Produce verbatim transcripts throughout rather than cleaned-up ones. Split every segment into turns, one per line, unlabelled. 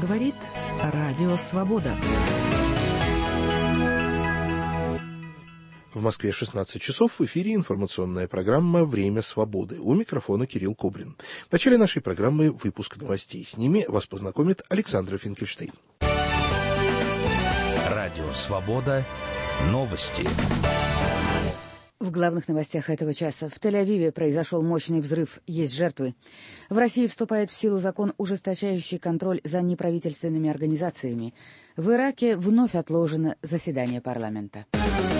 Говорит Радио Свобода.
В Москве шестнадцать часов, в эфире информационная программа «Время свободы». У микрофона Кирилл Кобрин. В начале нашей программы выпуск новостей. С ними вас познакомит Александра Финкельштейн.
Радио Свобода. Новости.
В главных новостях этого часа. В Тель-Авиве произошел мощный взрыв. Есть жертвы. В России вступает в силу закон, ужесточающий контроль за неправительственными организациями. В Ираке вновь отложено заседание парламента.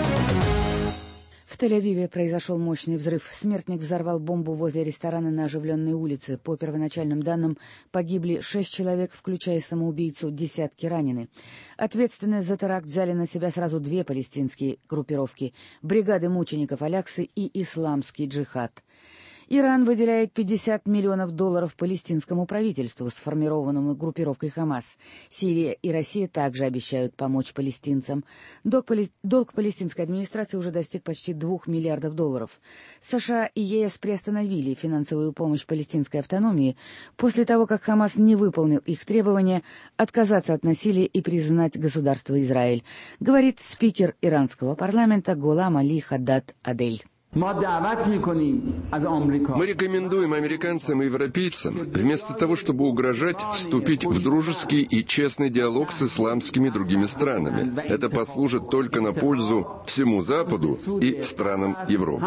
В Тель-Авиве произошел мощный взрыв. Смертник взорвал бомбу возле ресторана на оживленной улице. По первоначальным данным, погибли шесть человек, включая самоубийцу, десятки ранены. Ответственность за теракт взяли на себя сразу две палестинские группировки — бригады мучеников Аляксы и Исламский джихад. Иран выделяет пятьдесят миллионов долларов палестинскому правительству, сформированному группировкой Хамас. Сирия и Россия также обещают помочь палестинцам. Долг, пали... Долг палестинской администрации уже достиг почти двух миллиардов долларов. США и ЕС приостановили финансовую помощь палестинской автономии после того, как Хамас не выполнил их требования отказаться от насилия и признать государство Израиль, говорит спикер иранского парламента Голам Али Хаддад Адель.
Мы рекомендуем американцам и европейцам, вместо того, чтобы угрожать, вступить в дружеский и честный диалог с исламскими другими странами. Это послужит только на пользу всему Западу и странам Европы.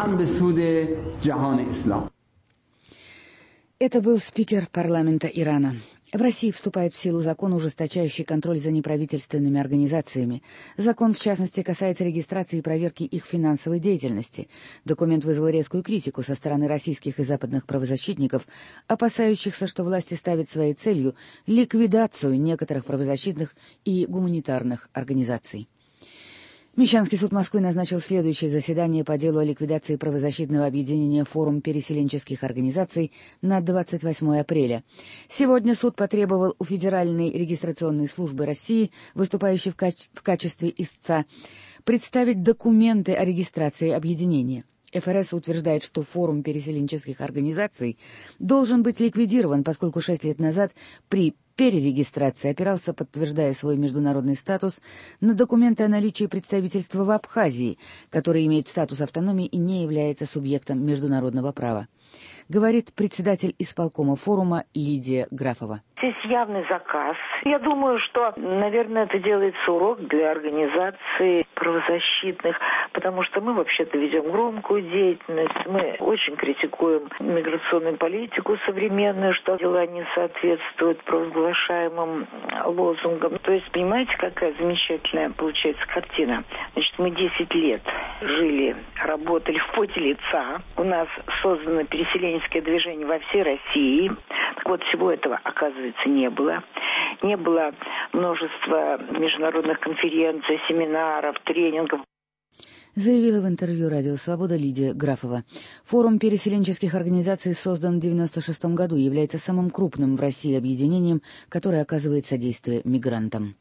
Это был спикер парламента Ирана. В России вступает в силу закон, ужесточающий контроль за неправительственными организациями. Закон, в частности, касается регистрации и проверки их финансовой деятельности. Документ вызвал резкую критику со стороны российских и западных правозащитников, опасающихся, что власти ставят своей целью ликвидацию некоторых правозащитных и гуманитарных организаций. Мещанский суд Москвы назначил следующее заседание по делу о ликвидации правозащитного объединения «Форум переселенческих организаций» на двадцать восьмое апреля. Сегодня суд потребовал у Федеральной регистрационной службы России, выступающей в, каче- в качестве истца, представить документы о регистрации объединения. эф эр эс утверждает, что форум переселенческих организаций должен быть ликвидирован, поскольку шесть лет назад при перерегистрации опирался, подтверждая свой международный статус, на документы о наличии представительства в Абхазии, который имеет статус автономии и не является субъектом международного права, говорит председатель исполкома форума Лидия Графова.
Здесь явный заказ. Я думаю, что, наверное, это делается урок для организаций правозащитных, потому что мы вообще-то ведем громкую деятельность, мы очень критикуем миграционную политику современную, что дела не соответствуют провозглашаемым лозунгам. То есть, понимаете, какая замечательная получается картина. Значит, мы десять лет жили, работали в поте лица. У нас создано переселенческое движение во всей России. Так вот, всего этого, оказывается, не было. Не было множества международных конференций, семинаров, тренингов.
Заявила в интервью «Радио Свобода» Лидия Графова. Форум переселенческих организаций создан в девяносто шестом году и является самым крупным в России объединением, которое оказывает содействие мигрантам.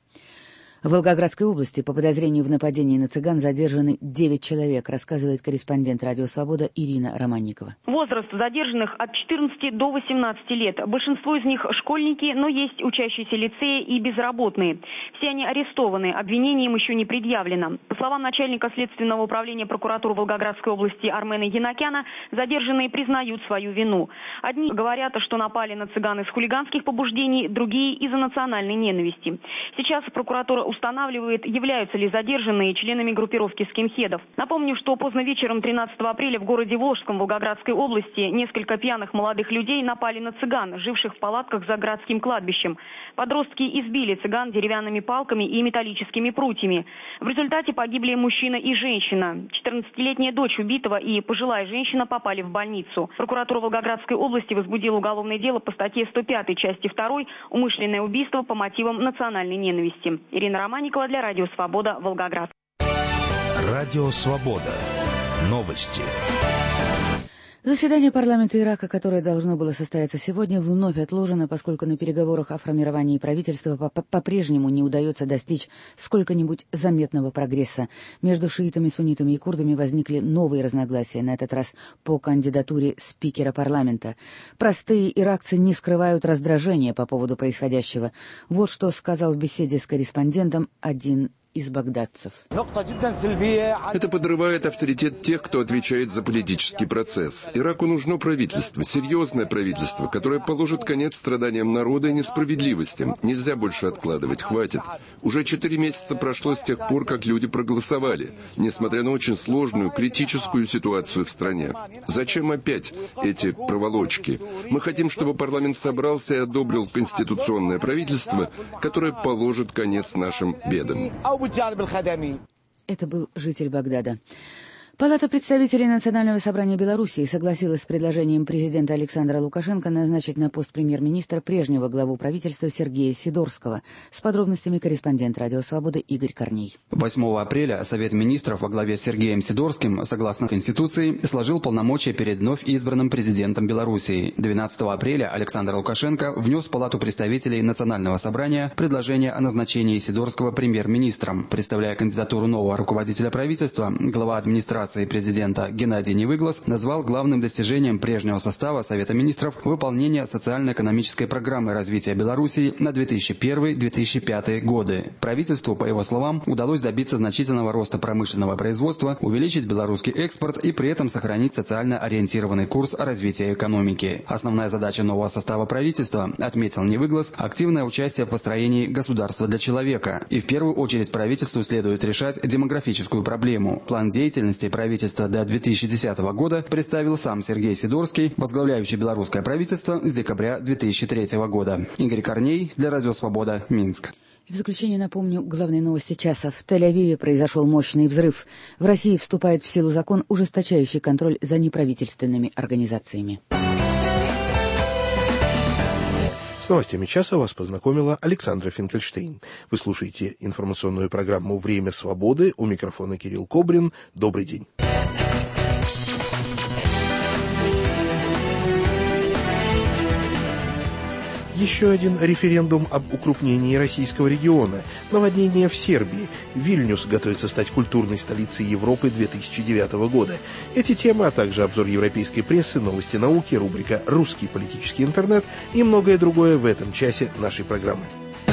В Волгоградской области по подозрению в нападении на цыган задержаны девять человек, рассказывает корреспондент «Радио Свобода» Ирина Романникова.
Возраст задержанных от четырнадцати до восемнадцати лет. Большинство из них школьники, но есть учащиеся лицея и безработные. Все они арестованы, обвинением еще не предъявлено. По словам начальника Следственного управления прокуратуры Волгоградской области Армена Янакяна, задержанные признают свою вину. Одни говорят, что напали на цыган из хулиганских побуждений, другие из-за национальной ненависти. Сейчас прокуратура устанавливает, являются ли задержанные членами группировки скинхедов. Напомню, что поздно вечером тринадцатого апреля в городе Волжском Волгоградской области несколько пьяных молодых людей напали на цыган, живших в палатках за городским кладбищем. Подростки избили цыган деревянными палками и металлическими прутьями. В результате погибли мужчина и женщина. четырнадцатилетняя дочь убитого и пожилая женщина попали в больницу. Прокуратура Волгоградской области возбудила уголовное дело по статье сто пятой части второй «Умышленное убийство по мотивам национальной ненависти». Ирина Романникова для Радио Свобода, Волгоград.
Радио Свобода. Новости.
Заседание парламента Ирака, которое должно было состояться сегодня, вновь отложено, поскольку на переговорах о формировании правительства по-прежнему не удается достичь сколько-нибудь заметного прогресса. Между шиитами, суннитами и курдами возникли новые разногласия, на этот раз по кандидатуре спикера парламента. Простые иракцы не скрывают раздражения по поводу происходящего. Вот что сказал в беседе с корреспондентом один из багдадцев.
Это подрывает авторитет тех, кто отвечает за политический процесс. Ираку нужно правительство, серьезное правительство, которое положит конец страданиям народа и несправедливостям. Нельзя больше откладывать, хватит. Уже четыре месяца прошло с тех пор, как люди проголосовали, несмотря на очень сложную, критическую ситуацию в стране. Зачем опять эти проволочки? Мы хотим, чтобы парламент собрался и одобрил конституционное правительство, которое положит конец нашим бедам.
Это был житель Багдада. Палата представителей Национального собрания Белоруссии согласилась с предложением президента Александра Лукашенко назначить на пост премьер-министра прежнего главу правительства Сергея Сидорского. С подробностями корреспондент «Радио Свобода» Игорь Корней.
восьмого апреля Совет министров во главе с Сергеем Сидорским, согласно Конституции, сложил полномочия перед вновь избранным президентом Белоруссии. двенадцатого апреля Александр Лукашенко внес в Палату представителей Национального собрания предложение о назначении Сидорского премьер-министром. Представляя кандидатуру нового руководителя правительства, глава администрации президента Геннадий Невыглас назвал главным достижением прежнего состава Совета министров выполнение социально-экономической программы развития Белоруссии на две тысячи первый — две тысячи пятый годы. Правительству, по его словам, удалось добиться значительного роста промышленного производства, увеличить белорусский экспорт и при этом сохранить социально ориентированный курс развития экономики. Основная задача нового состава правительства, отметил Невыглас, активное участие в построении государства для человека. И в первую очередь правительству следует решать демографическую проблему. План деятельности правительства до две тысячи десятого года представил сам Сергей Сидорский, возглавляющий белорусское правительство с декабря две тысячи третьего года. Игорь Корней для Радио Свобода, Минск.
В заключение напомню главные новости часа. В Тель-Авиве произошел мощный взрыв. В России вступает в силу закон, ужесточающий контроль за неправительственными организациями.
С новостями часа вас познакомила Александра Финкельштейн. Вы слушаете информационную программу «Время свободы». У микрофона Кирилл Кобрин. Добрый день. Еще один референдум об укрупнении российского региона. Наводнение в Сербии. Вильнюс готовится стать культурной столицей Европы две тысячи девятого года. Эти темы, а также обзор европейской прессы, новости науки, рубрика «Русский политический интернет» и многое другое в этом часе нашей программы.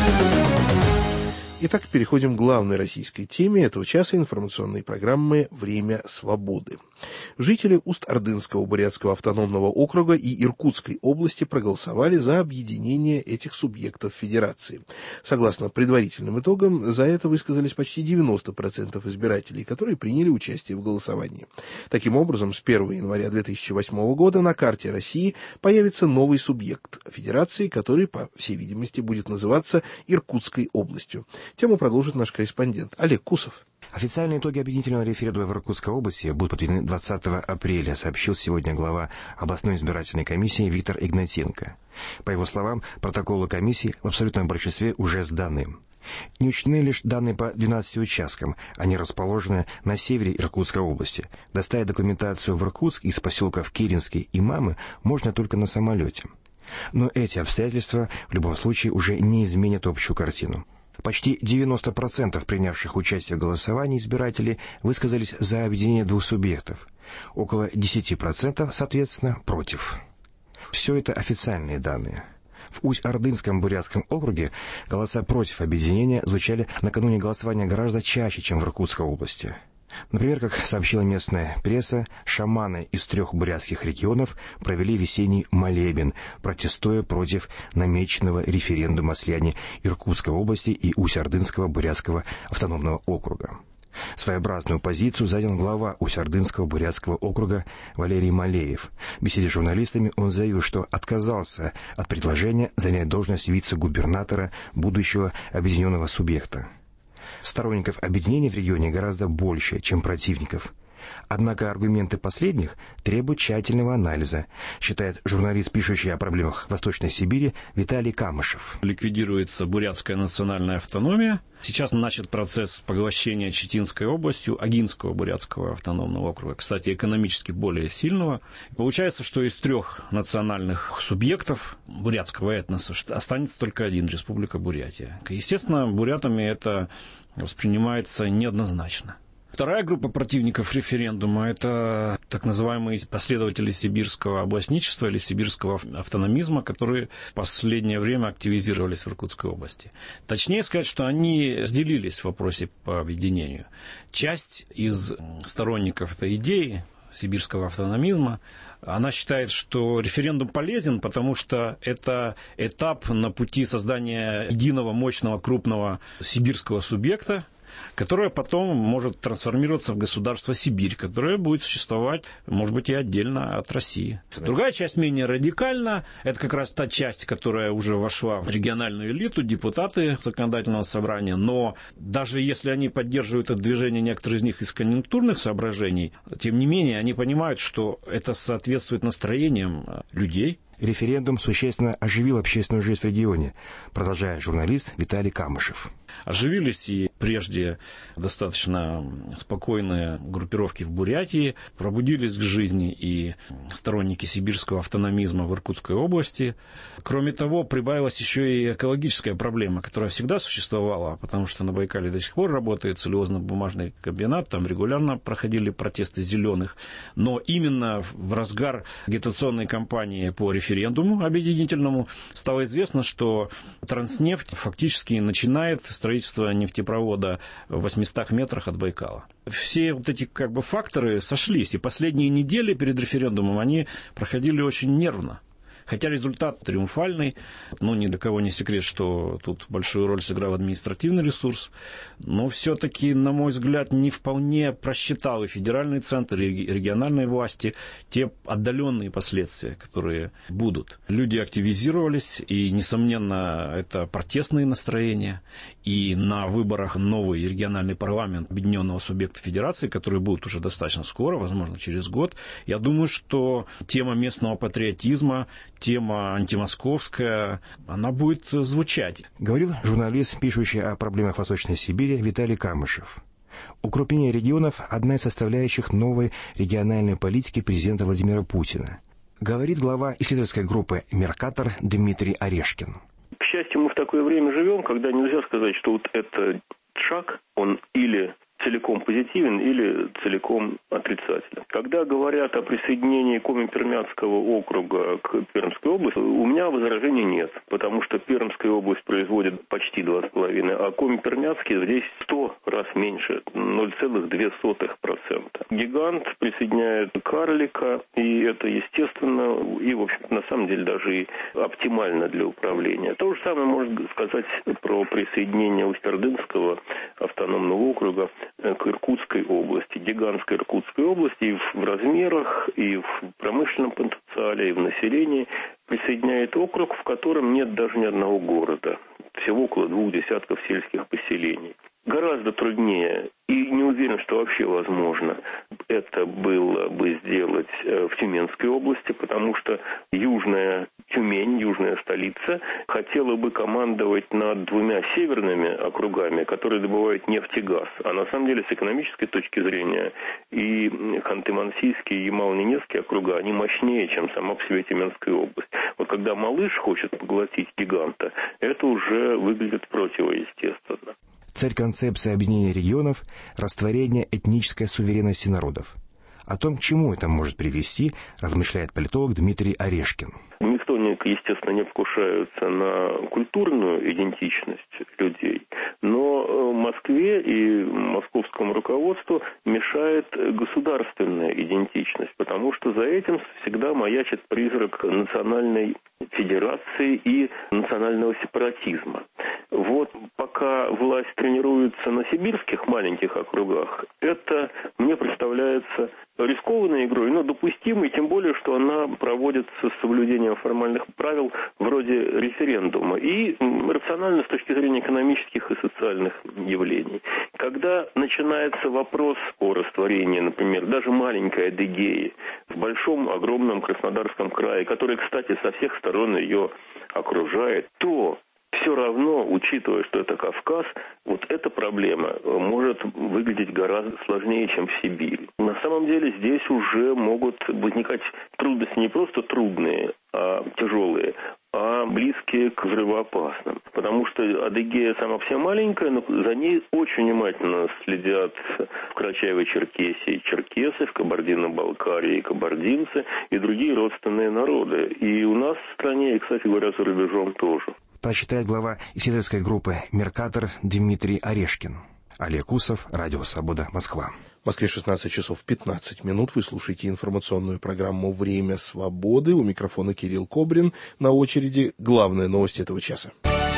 Итак, переходим к главной российской теме этого часа информационной программы «Время свободы». Жители Усть-Ордынского бурятского автономного округа и Иркутской области проголосовали за объединение этих субъектов федерации. Согласно предварительным итогам, за это высказались почти девяносто процентов избирателей, которые приняли участие в голосовании. Таким образом, с первого января две тысячи восьмого года на карте России появится новый субъект федерации, который, по всей видимости, будет называться Иркутской областью. Тему продолжит наш корреспондент Олег Кусов.
Официальные итоги объединительного референдума в Иркутской области будут подведены двадцатого апреля, сообщил сегодня глава областной избирательной комиссии Виктор Игнатенко. По его словам, протоколы комиссии в абсолютном большинстве уже сданы. Не учтены лишь данные по двенадцати участкам, они расположены на севере Иркутской области. Доставить документацию в Иркутск из поселков Киринский и Мамы можно только на самолете. Но эти обстоятельства в любом случае уже не изменят общую картину. Почти девяносто процентов принявших участие в голосовании избирателей высказались за объединение двух субъектов. Около десять процентов, соответственно, против. Все это официальные данные. В Усть-Ордынском бурятском округе голоса против объединения звучали накануне голосования гораздо чаще, чем в Иркутской области. Например, как сообщила местная пресса, шаманы из трех бурятских регионов провели весенний молебен, протестуя против намеченного референдума о слиянии Иркутской области и Усть-Ордынского бурятского автономного округа. Своеобразную позицию занял глава Усть-Ордынского бурятского округа Валерий Малеев. В беседе с журналистами он заявил, что отказался от предложения занять должность вице-губернатора будущего объединенного субъекта. Сторонников объединения в регионе гораздо больше, чем противников. Однако аргументы последних требуют тщательного анализа, считает журналист, пишущий о проблемах Восточной Сибири Виталий Камышев.
Ликвидируется бурятская национальная автономия. Сейчас начат процесс поглощения Читинской областью Агинского бурятского автономного округа, кстати, экономически более сильного. Получается, что из трех национальных субъектов бурятского этноса останется только один — Республика Бурятия. Естественно, бурятами это воспринимается неоднозначно. Вторая группа противников референдума – это так называемые последователи сибирского областничества или сибирского автономизма, которые в последнее время активизировались в Иркутской области. Точнее сказать, что они разделились в вопросе по объединению. Часть из сторонников этой идеи сибирского автономизма, она считает, что референдум полезен, потому что это этап на пути создания единого, мощного, крупного сибирского субъекта, которое потом может трансформироваться в государство Сибирь, которое будет существовать, может быть, и отдельно от России. Другая часть менее радикальна. Это как раз та часть, которая уже вошла в региональную элиту, депутаты законодательного собрания. Но даже если они поддерживают это движение, некоторые из них из конъюнктурных соображений, тем не менее, они понимают, что это соответствует настроениям людей.
Референдум существенно оживил общественную жизнь в регионе, продолжает журналист Виталий Камышев.
Оживились и прежде достаточно спокойные группировки в Бурятии, пробудились к жизни и сторонники сибирского автономизма в Иркутской области. Кроме того, прибавилась еще и экологическая проблема, которая всегда существовала, потому что на Байкале до сих пор работает целлюлозно-бумажный комбинат, там регулярно проходили протесты зеленых, но именно в разгар агитационной кампании по референдуму объединительному стало известно, что Транснефть фактически начинает строительство нефтепровода в восьмистах метрах от Байкала. Все вот эти как бы факторы сошлись, и последние недели перед референдумом они проходили очень нервно. Хотя результат триумфальный, ну, ни для кого не секрет, что тут большую роль сыграл административный ресурс, но все-таки, на мой взгляд, не вполне просчитал и федеральный центр, и региональные власти те отдаленные последствия, которые будут. Люди активизировались, и, несомненно, это протестные настроения, и на выборах новый региональный парламент объединенного субъекта федерации, который будет уже достаточно скоро, возможно, через год, я думаю, что тема местного патриотизма, тема антимосковская, она будет звучать.
Говорил журналист, пишущий о проблемах Восточной Сибири, Виталий Камышев. Укрупнение регионов – одна из составляющих новой региональной политики президента Владимира Путина. Говорит глава исследовательской группы «Меркатор» Дмитрий Орешкин.
К счастью, мы в такое время живем, когда нельзя сказать, что вот этот шаг, он или целиком позитивен или целиком отрицателен. Когда говорят о присоединении Коми-Пермяцкого округа к Пермской области, у меня возражений нет, потому что Пермская область производит почти два с половиной, а Коми-Пермяцкий здесь сто раз меньше, ноль целых две сотых процента. Гигант присоединяет карлика, и это естественно, и, в общем, на самом деле даже и оптимально для управления. То же самое можно сказать про присоединение Усть-Ордынского автономного округа к Иркутской области, гигантской Иркутской области и в размерах, и в промышленном потенциале, и в населении присоединяет округ, в котором нет даже ни одного города, всего около двух десятков сельских поселений. Гораздо труднее, и не уверен, что вообще возможно это было бы сделать в Тюменской области, потому что Южная Тюмень, южная столица, хотела бы командовать над двумя северными округами, которые добывают нефть и газ. А на самом деле, с экономической точки зрения, и Ханты-Мансийский, и Ямал-Ненецкий округа, они мощнее, чем сама по себе Тюменская область. Вот когда малыш хочет поглотить гиганта, это уже выглядит противоестественно.
Цель концепции объединения регионов – растворение этнической суверенности народов. О том, к чему это может привести, размышляет политолог Дмитрий Орешкин.
Никто, естественно, не покушается на культурную идентичность людей, но Москве и московскому руководству мешает государственная идентичность, потому что за этим всегда маячит призрак национальной федерации и национального сепаратизма. Вот пока власть тренируется на сибирских маленьких округах, это мне представляется рискованной игрой, но допустимой, тем более, что она проводится с соблюдением формальных правил вроде референдума и рационально с точки зрения экономических и социальных явлений. Когда начинается вопрос о растворении, например, даже маленькой Адыгеи в большом, огромном Краснодарском крае, который, кстати, со всех сторон ее окружает, то все равно, учитывая, что это Кавказ, вот эта проблема может выглядеть гораздо сложнее, чем в Сибири. На самом деле здесь уже могут возникать трудности не просто трудные, а тяжелые, а близкие к взрывоопасным. Потому что Адыгея сама вся маленькая, но за ней очень внимательно следят в Карачаево-Черкесии черкесы, в Кабардино-Балкарии кабардинцы и другие родственные народы. И у нас в стране, и, кстати говоря, за рубежом тоже.
Так считает глава исследовательской группы «Меркатор» Дмитрий Орешкин. Олег Усов, Радио Свобода, Москва.
В Москве шестнадцать часов пятнадцать минут. Вы слушаете информационную программу «Время свободы». У микрофона Кирилл Кобрин. На очереди главная новость этого часа.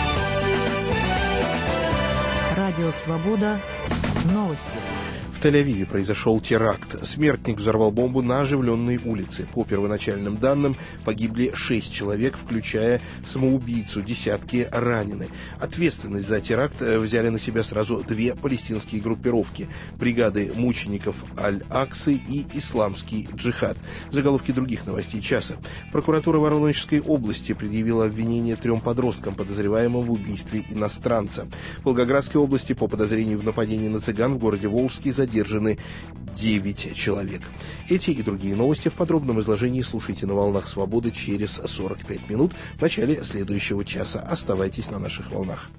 Радио Свобода. Новости.
В Тель-Авиве произошел теракт. Смертник взорвал бомбу на оживленной улице. По первоначальным данным, погибли шесть человек, включая самоубийцу, десятки ранены. Ответственность за теракт взяли на себя сразу две палестинские группировки – бригады мучеников Аль-Аксы и Исламский джихад. Заголовки других новостей часа. Прокуратура Воронежской области предъявила обвинение трем подросткам, подозреваемым в убийстве иностранца. В Волгоградской области по подозрению в нападении на цыган в городе Волжский задержаны Задержаны девять человек. Эти и другие новости в подробном изложении слушайте на «Волнах Свободы» через сорок пять минут в начале следующего часа. Оставайтесь на наших волнах.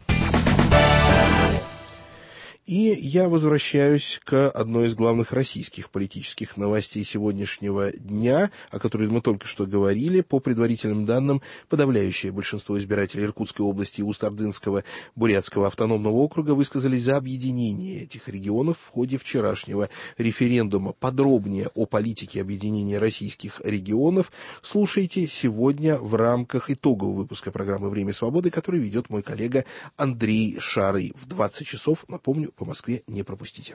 И я возвращаюсь к одной из главных российских политических новостей сегодняшнего дня, о которой мы только что говорили. По предварительным данным, подавляющее большинство избирателей Иркутской области и Усть-Ордынского Бурятского автономного округа высказались за объединение этих регионов в ходе вчерашнего референдума. Подробнее о политике объединения российских регионов слушайте сегодня в рамках итогового выпуска программы «Время свободы», который ведет мой коллега Андрей Шарый. В двадцать часов, напомню, по Москве не пропустите.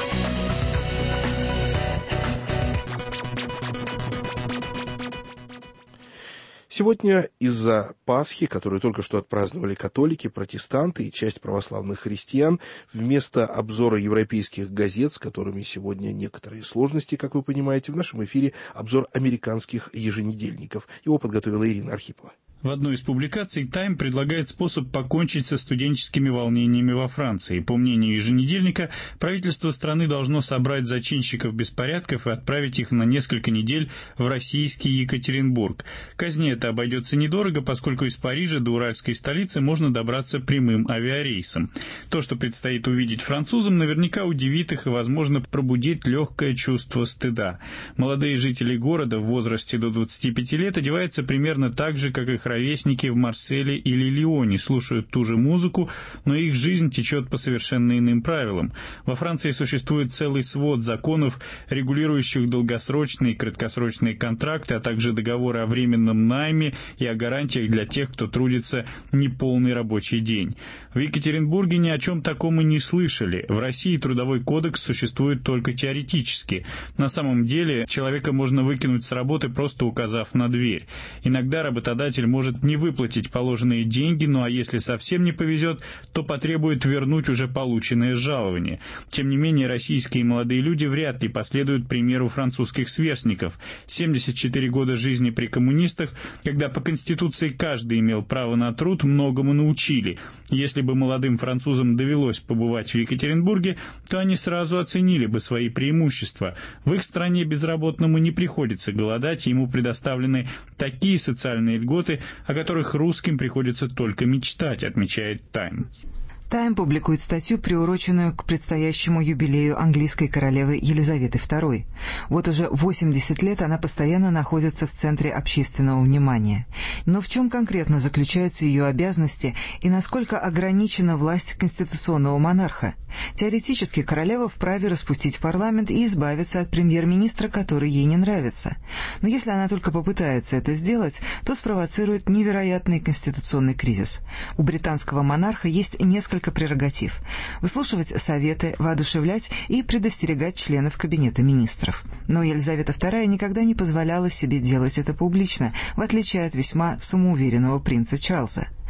Сегодня из-за Пасхи, которую только что отпраздновали католики, протестанты и часть православных христиан, вместо обзора европейских газет, с которыми сегодня некоторые сложности, как вы понимаете, в нашем эфире обзор американских еженедельников. Его подготовила Ирина Архипова.
В одной из публикаций «Тайм» предлагает способ покончить со студенческими волнениями во Франции. По мнению еженедельника, правительство страны должно собрать зачинщиков беспорядков и отправить их на несколько недель в российский Екатеринбург. Казни это обойдется недорого, поскольку из Парижа до уральской столицы можно добраться прямым авиарейсом. То, что предстоит увидеть французам, наверняка удивит их и, возможно, пробудит легкое чувство стыда. Молодые жители города в возрасте до двадцати пяти лет одеваются примерно так же, как их ровесники в Марселе или Лионе, слушают ту же музыку, но их жизнь течет по совершенно иным правилам. Во Франции существует целый свод законов, регулирующих долгосрочные и краткосрочные контракты, а также договоры о временном найме и о гарантиях для тех, кто трудится неполный рабочий день. В Екатеринбурге ни о чем таком и не слышали. В России трудовой кодекс существует только теоретически. На самом деле человека можно выкинуть с работы, просто указав на дверь. Иногда работодатель может может не выплатить положенные деньги, ну а если совсем не повезет, то потребует вернуть уже полученное жалование. Тем не менее, российские молодые люди вряд ли последуют примеру французских сверстников. семьдесят четыре года жизни при коммунистах, когда по Конституции каждый имел право на труд, многому научили. Если бы молодым французам довелось побывать в Екатеринбурге, то они сразу оценили бы свои преимущества. В их стране безработному не приходится голодать, ему предоставлены такие социальные льготы, о которых русским приходится только мечтать, отмечает «Тайм».
«Тайм» публикует статью, приуроченную к предстоящему юбилею английской королевы Елизаветы второй. Вот уже восемьдесят лет она постоянно находится в центре общественного внимания. Но в чем конкретно заключаются ее обязанности и насколько ограничена власть конституционного монарха? Теоретически королева вправе распустить парламент и избавиться от премьер-министра, который ей не нравится. Но если она только попытается это сделать, то спровоцирует невероятный конституционный кризис. У британского монарха есть несколько прерогатив – выслушивать советы, воодушевлять и предостерегать членов кабинета министров. Но Елизавета вторая никогда не позволяла себе делать это публично, в отличие от весьма самоуверенного принца Чарльза.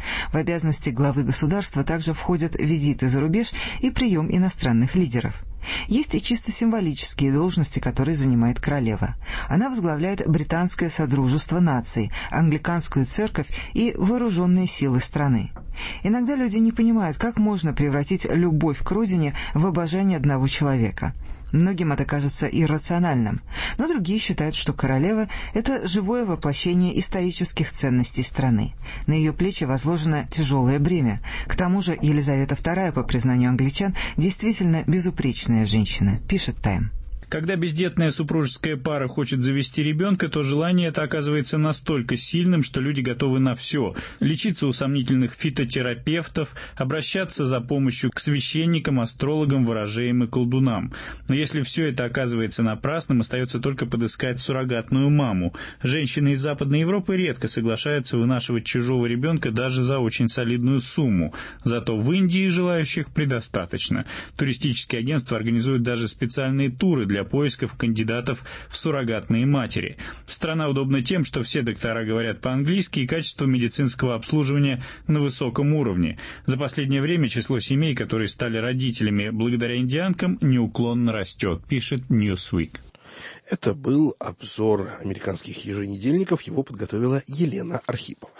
В обязанности главы государства также входят визиты за рубеж и прием иностранных лидеров. Есть и чисто символические должности, которые занимает королева. Она возглавляет Британское Содружество наций, Англиканскую церковь и вооруженные силы страны. Иногда люди не понимают, как можно превратить любовь к родине в обожание одного человека. Многим это кажется иррациональным, но другие считают, что королева – это живое воплощение исторических ценностей страны. На ее плечи возложено тяжелое бремя. К тому же Елизавета вторая, по признанию англичан, действительно безупречная женщина, пишет «Тайм».
Когда бездетная супружеская пара хочет завести ребенка, то желание это оказывается настолько сильным, что люди готовы на все – лечиться у сомнительных фитотерапевтов, обращаться за помощью к священникам, астрологам, ворожеям и колдунам. Но если все это оказывается напрасным, остается только подыскать суррогатную маму. Женщины из Западной Европы редко соглашаются вынашивать чужого ребенка даже за очень солидную сумму. Зато в Индии желающих предостаточно. Туристические агентства организуют даже специальные туры для поисков кандидатов в суррогатные матери. Страна удобна тем, что все доктора говорят по-английски и качество медицинского обслуживания на высоком уровне. За последнее время число семей, которые стали родителями благодаря индианкам, неуклонно растет, пишет Newsweek.
Это был обзор американских еженедельников. Его подготовила Елена Архипова.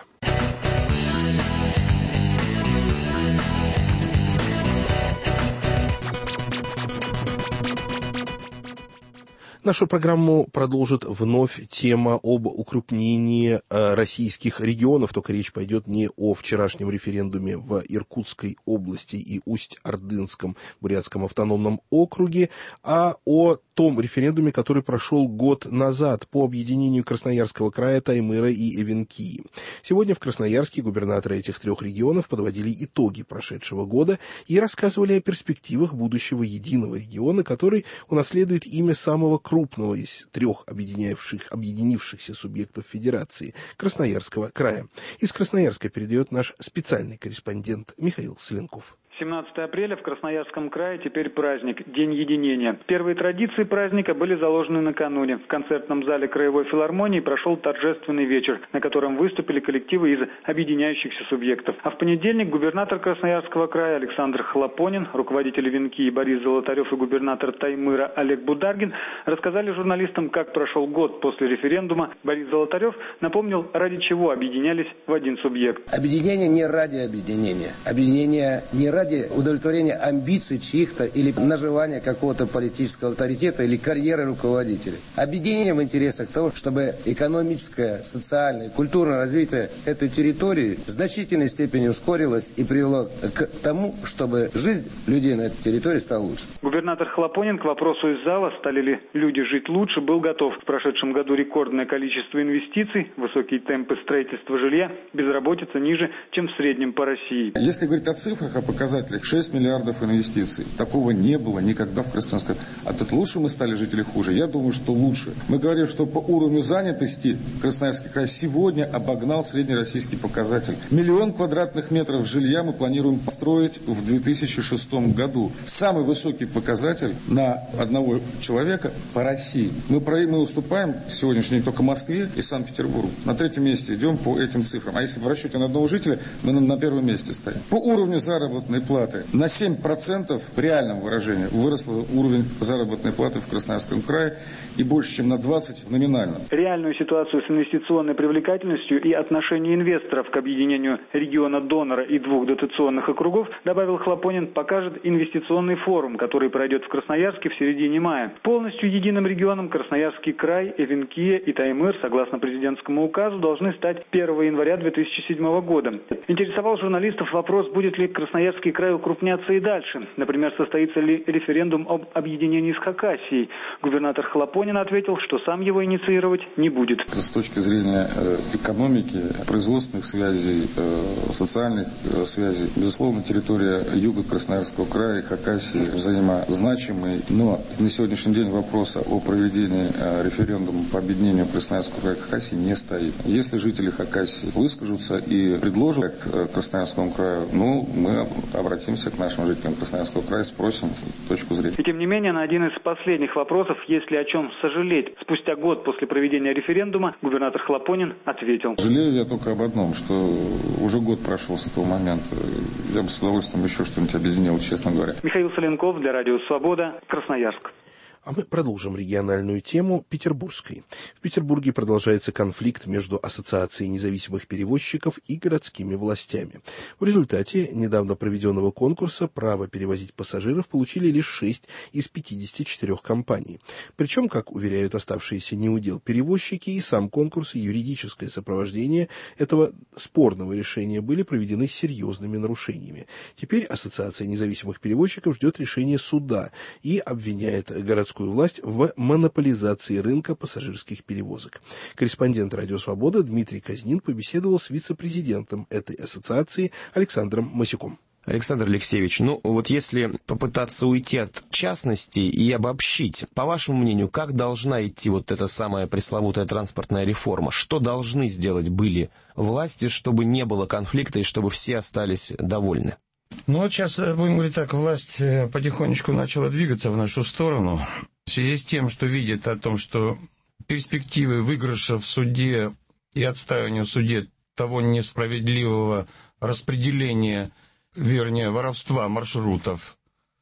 Нашу программу продолжит вновь тема об укрупнении э, российских регионов. Только речь пойдет не о вчерашнем референдуме в Иркутской области и Усть-Ордынском Бурятском автономном округе, а о том референдуме, который прошел год назад по объединению Красноярского края, Таймыра и Эвенкии. Сегодня в Красноярске губернаторы этих трех регионов подводили итоги прошедшего года и рассказывали о перспективах будущего единого региона, который унаследует имя самого крупного из трех объединявших, объединившихся субъектов Федерации – Красноярского края. Из Красноярска передает наш специальный корреспондент Михаил Соленков.
семнадцатого апреля в Красноярском крае теперь праздник – День единения. Первые традиции праздника были заложены накануне. В концертном зале Краевой филармонии прошел торжественный вечер, на котором выступили коллективы из объединяющихся субъектов. А в понедельник губернатор Красноярского края Александр Хлопонин, руководитель Эвенкии Борис Золотарев и губернатор Таймыра Олег Бударгин рассказали журналистам, как прошел год после референдума. Борис Золотарев напомнил, ради чего объединялись в один субъект.
Объединение не ради объединения. Объединение не ради удовлетворения амбиций чьих-то или наживания какого-то политического авторитета или карьеры руководителей. Объединение в интересах того, чтобы экономическое, социальное, культурное развитие этой территории в значительной степени ускорилось и привело к тому, чтобы жизнь людей на этой территории стала лучше.
Губернатор Хлопонин к вопросу из зала, стали ли люди жить лучше, был готов. В прошедшем году рекордное количество инвестиций, высокие темпы строительства жилья, безработица ниже, чем в среднем по России.
Если говорить о цифрах, о показателях, шесть миллиардов инвестиций. Такого не было никогда в Красноярском крае. А тут лучше мы стали жить или хуже? Я думаю, что лучше. Мы говорим, что по уровню занятости Красноярский край сегодня обогнал среднероссийский показатель. Миллион квадратных метров жилья мы планируем построить в две тысячи шестом году. Самый высокий показатель на одного человека по России. Мы, про, мы уступаем сегодняшний день только Москве и Санкт-Петербургу. На третьем месте идем по этим цифрам. А если в расчете на одного жителя, мы на, на первом месте стоим. По уровню заработной платы на семь процентов в реальном выражении выросл уровень заработной платы в Красноярском крае и больше, чем на двадцать процентов в номинальном.
Реальную ситуацию с инвестиционной привлекательностью и отношение инвесторов к объединению региона-донора и двух дотационных округов, добавил Хлопонин, покажет инвестиционный форум, который пройдет в Красноярске в середине мая. Полностью единым регионом Красноярский край, Эвенкия и Таймыр, согласно президентскому указу, должны стать первого января две тысячи седьмого года. Интересовал журналистов вопрос, будет ли Красноярский край укрупняться и дальше. Например, состоится ли референдум об объединении с Хакасией. Губернатор Хлопонин ответил, что сам его инициировать не будет.
С точки зрения экономики, производственных связей, социальных связей, безусловно, территория юга Красноярского края и Хакасии взаимозначимые. Но на сегодняшний день вопроса о проведении референдума по объединению Красноярского края и Хакасии не стоит. Если жители Хакасии выскажутся и предложат Красноярскому краю, ну, мы обратимся к нашим жителям Красноярского края, спросим точку зрения.
И тем не менее, на один из последних вопросов, есть ли о чем сожалеть, спустя год после проведения референдума, губернатор Хлопонин ответил.
Жалею я только об одном, что уже год прошел с этого момента. Я бы с удовольствием еще что-нибудь объединил, честно говоря.
Михаил Соленков для Радио Свобода, Красноярск.
А мы продолжим региональную тему петербургской. В Петербурге продолжается конфликт между Ассоциацией независимых перевозчиков и городскими властями. В результате недавно проведенного конкурса право перевозить пассажиров получили лишь шесть из пятидесяти четырёх компаний. Причем, как уверяют оставшиеся неудел перевозчики, и сам конкурс, и юридическое сопровождение этого спорного решения были проведены с серьезными нарушениями. Теперь Ассоциация независимых перевозчиков ждет решения суда и обвиняет городскую власть в монополизации рынка пассажирских перевозок. Корреспондент «Радио Свобода» Дмитрий Казнин побеседовал с вице-президентом этой ассоциации Александром Масюком.
Александр Алексеевич, ну вот если попытаться уйти от частностей и обобщить, по вашему мнению, как должна идти вот эта самая пресловутая транспортная реформа? Что должны сделать были власти, чтобы не было конфликта и чтобы все остались довольны?
Ну вот сейчас, будем говорить так, власть потихонечку начала двигаться в нашу сторону. В связи с тем, что видит о том, что перспективы выигрыша в суде и отстаивания в суде того несправедливого распределения, вернее, воровства маршрутов,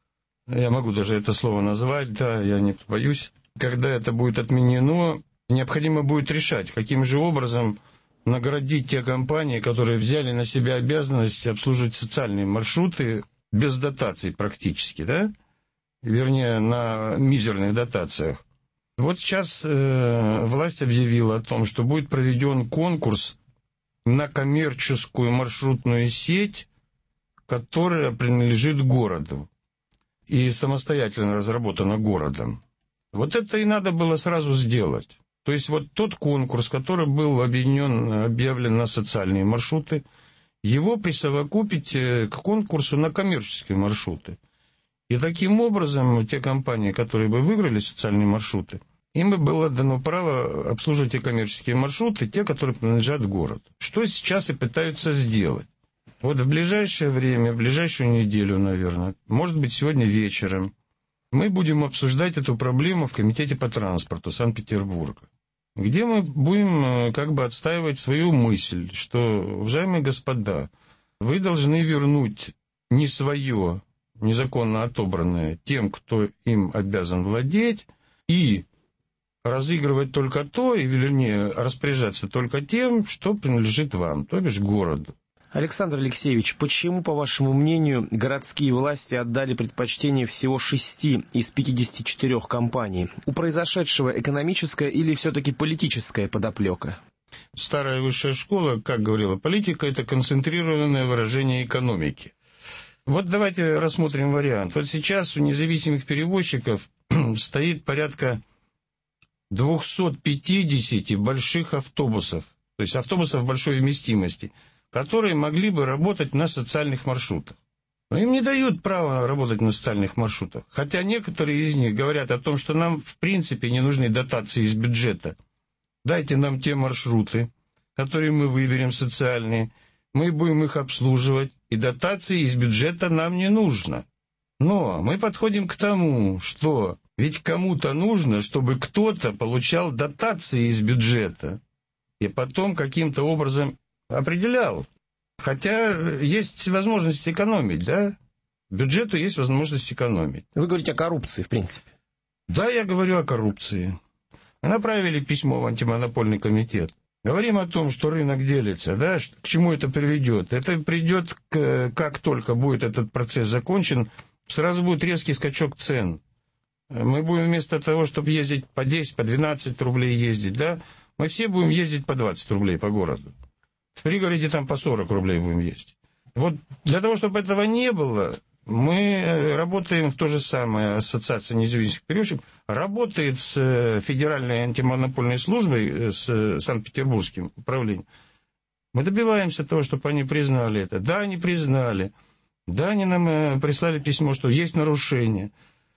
я могу даже это слово назвать, да, я не боюсь, когда это будет отменено, необходимо будет решать, каким же образом наградить те компании, которые взяли на себя обязанность обслуживать социальные маршруты без дотаций практически, да? Вернее, на мизерных дотациях. Вот сейчас э, власть объявила о том, что будет проведен конкурс на коммерческую маршрутную сеть, которая принадлежит городу и самостоятельно разработана городом. Вот это и надо было сразу сделать. То есть вот тот конкурс, который был объединен, объявлен на социальные маршруты, его присовокупить к конкурсу на коммерческие маршруты. И таким образом те компании, которые бы выиграли социальные маршруты, им бы было дано право обслуживать и коммерческие маршруты, те, которые принадлежат городу. Что сейчас и пытаются сделать. Вот в ближайшее время, в ближайшую неделю, наверное, может быть, сегодня вечером, мы будем обсуждать эту проблему в Комитете по транспорту Санкт-Петербурга, где мы будем как бы отстаивать свою мысль, что, уважаемые господа, вы должны вернуть не свое, незаконно отобранное тем, кто им обязан владеть, и разыгрывать только то, и, вернее, распоряжаться только тем, что принадлежит вам, то бишь городу.
Александр Алексеевич, почему, по вашему мнению, городские власти отдали предпочтение всего шести из пятидесяти четырёх компаний? У произошедшего экономическая или все-таки политическая подоплека?
Старая высшая школа, как говорила, политика – это концентрированное выражение экономики. Вот давайте рассмотрим вариант. Вот сейчас у независимых перевозчиков стоит порядка двести пятьдесят больших автобусов, то есть автобусов большой вместимости, которые могли бы работать на социальных маршрутах. Но им не дают права работать на социальных маршрутах. Хотя некоторые из них говорят о том, что нам в принципе не нужны дотации из бюджета. Дайте нам те маршруты, которые мы выберем социальные, мы будем их обслуживать, и дотации из бюджета нам не нужно. Но мы подходим к тому, что ведь кому-то нужно, чтобы кто-то получал дотации из бюджета, и потом каким-то образом определял. Хотя есть возможность экономить, да? Бюджету есть возможность экономить.
Вы говорите о коррупции, в принципе.
Да, я говорю о коррупции. Мы направили письмо в антимонопольный комитет. Говорим о том, что рынок делится, да? К чему это приведет? Это придет, к, как только будет этот процесс закончен, сразу будет резкий скачок цен. Мы будем вместо того, чтобы ездить по десять, по двенадцать рублей ездить, да? Мы все будем ездить по двадцать рублей по городу. В пригороде там по сорок рублей будем ездить. Вот для того, чтобы этого не было, мы работаем в то же самое. Ассоциация независимых перевозчиков работает с Федеральной антимонопольной службой, с Санкт-Петербургским управлением. Мы добиваемся того, чтобы они признали это. Да, они признали. Да, они нам прислали письмо, что есть нарушение,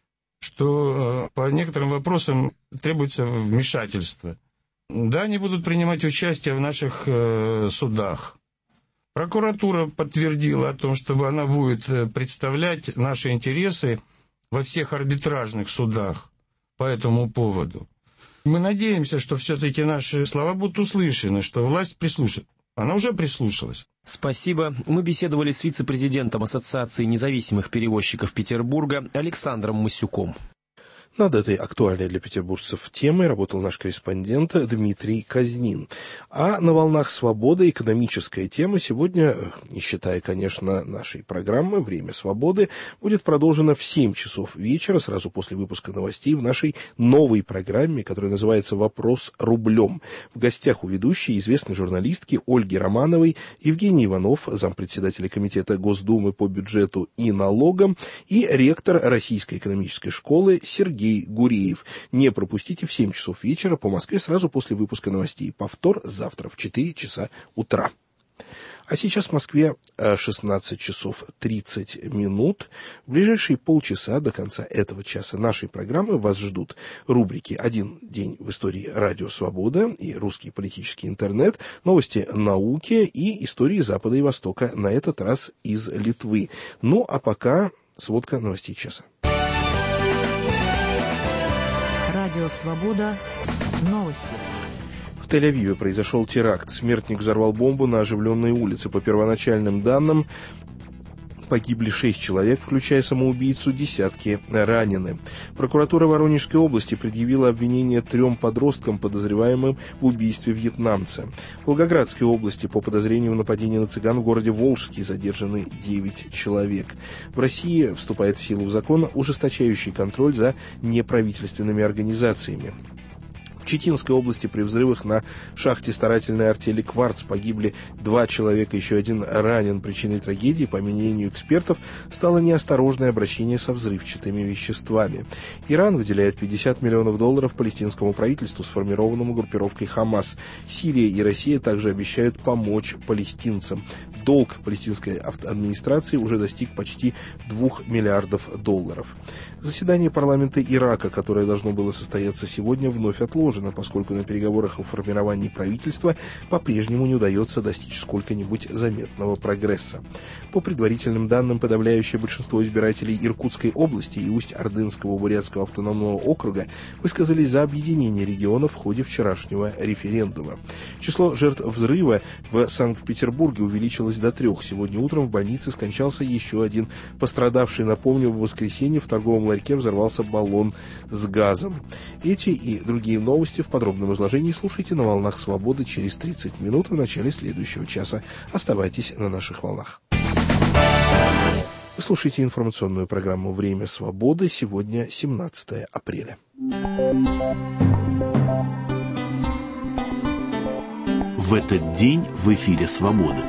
что по некоторым вопросам требуется вмешательство. Да, они будут принимать участие в наших э, судах. Прокуратура подтвердила о том, что она будет представлять наши интересы во всех арбитражных судах по этому поводу. Мы надеемся, что все-таки наши слова будут услышаны, что власть прислушается. Она уже прислушалась.
Спасибо. Мы беседовали с вице-президентом Ассоциации независимых перевозчиков Петербурга Александром Масюком.
Над этой актуальной для петербуржцев темой работал наш корреспондент Дмитрий Казнин. А на «Волнах свободы» экономическая тема сегодня, не считая, конечно, нашей программы «Время свободы», будет продолжена в семь часов вечера, сразу после выпуска новостей, в нашей новой программе, которая называется «Вопрос рублем». В гостях у ведущей известной журналистки Ольги Романовой Евгений Иванов, зампредседателя Комитета Госдумы по бюджету и налогам, и ректор Российской экономической школы Сергей Гуреев. Не пропустите в семь часов вечера по Москве сразу после выпуска новостей. Повтор завтра в четыре часа утра. А сейчас в Москве шестнадцать часов тридцать минут. В ближайшие полчаса до конца этого часа нашей программы вас ждут рубрики «Один день в истории Радио Свобода» и «Русский политический интернет», новости науки и истории Запада и Востока, на этот раз из Литвы. Ну, а пока сводка новостей часа.
Радио «Свобода». Новости.
В Тель-Авиве произошел теракт. Смертник взорвал бомбу на оживленной улице. По первоначальным данным, погибли шесть человек, включая самоубийцу, десятки ранены. Прокуратура Воронежской области предъявила обвинение трем подросткам, подозреваемым в убийстве вьетнамца. В Волгоградской области по подозрению в нападении на цыган в городе Волжский задержаны девять человек. В России вступает в силу закон, ужесточающий контроль за неправительственными организациями. В Читинской области при взрывах на шахте старательной артели «Кварц» погибли два человека, еще один ранен. Причиной трагедии, по мнению экспертов, стало неосторожное обращение со взрывчатыми веществами. Иран выделяет пятьдесят миллионов долларов палестинскому правительству, сформированному группировкой «Хамас». Сирия и Россия также обещают помочь палестинцам. Долг палестинской администрации уже достиг почти двух миллиардов долларов. Заседание парламента Ирака, которое должно было состояться сегодня, вновь отложено, поскольку на переговорах о формировании правительства по-прежнему не удается достичь сколько-нибудь заметного прогресса. По предварительным данным, подавляющее большинство избирателей Иркутской области и Усть-Ордынского бурятского автономного округа высказались за объединение регионов в ходе вчерашнего референдума. Число жертв взрыва в Санкт-Петербурге увеличилось до трех. Сегодня утром в больнице скончался еще один пострадавший. Напомню, в воскресенье в торговом ларьке взорвался баллон с газом. Эти и другие новости в подробном изложении слушайте на «Волнах свободы» через тридцать минут в начале следующего часа. Оставайтесь на наших волнах. Вы слушаете информационную программу «Время свободы». Сегодня семнадцатое апреля.
В этот день в эфире «Свободы».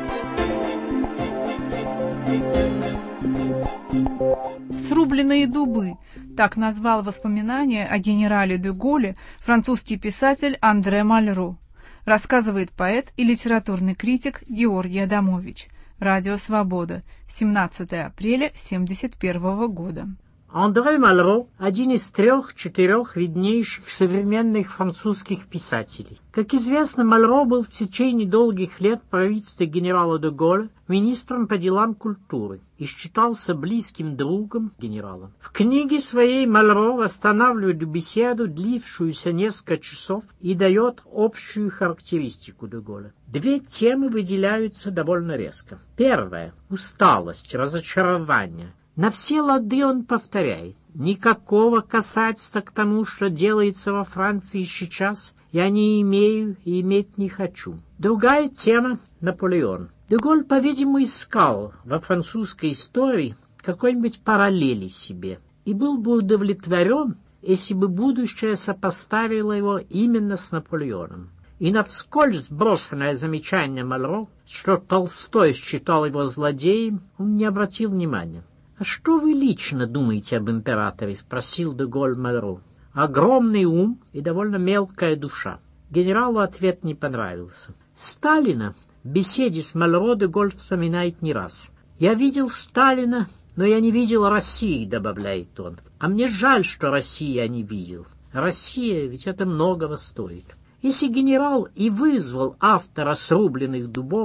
«Срубленные дубы» — так назвал воспоминания о генерале де Голле французский писатель Андре Мальро. Рассказывает поэт и литературный критик Георгий Адамович. Радио «Свобода», семнадцатое апреля семьдесят первого года.
Андре Мальро – один из трех-четырех виднейших современных французских писателей. Как известно, Мальро был в течение долгих лет правительства генерала де Голля министром по делам культуры и считался близким другом генерала. В книге своей Мальро восстанавливает беседу, длившуюся несколько часов, и дает общую характеристику де Голля. Две темы выделяются довольно резко. Первая – усталость, разочарование. На все лады он повторяет: никакого касательства к тому, что делается во Франции сейчас, я не имею и иметь не хочу. Другая тема – Наполеон. Де Голль, по-видимому, искал во французской истории какой-нибудь параллели себе и был бы удовлетворен, если бы будущее сопоставило его именно с Наполеоном. И на вскользь брошенное замечание Мальро, что Толстой считал его злодеем, он не обратил внимания. «А что вы лично думаете об императоре?» — спросил де Голль Мальро. «Огромный ум и довольно мелкая душа». Генералу ответ не понравился. Сталина в беседе с Мальро де Голль вспоминает не раз. «Я видел Сталина, но я не видел России», — добавляет он. «А мне жаль, что России я не видел. Россия, ведь это многого стоит». Если генерал и вызвал автора «Срубленных дубов»,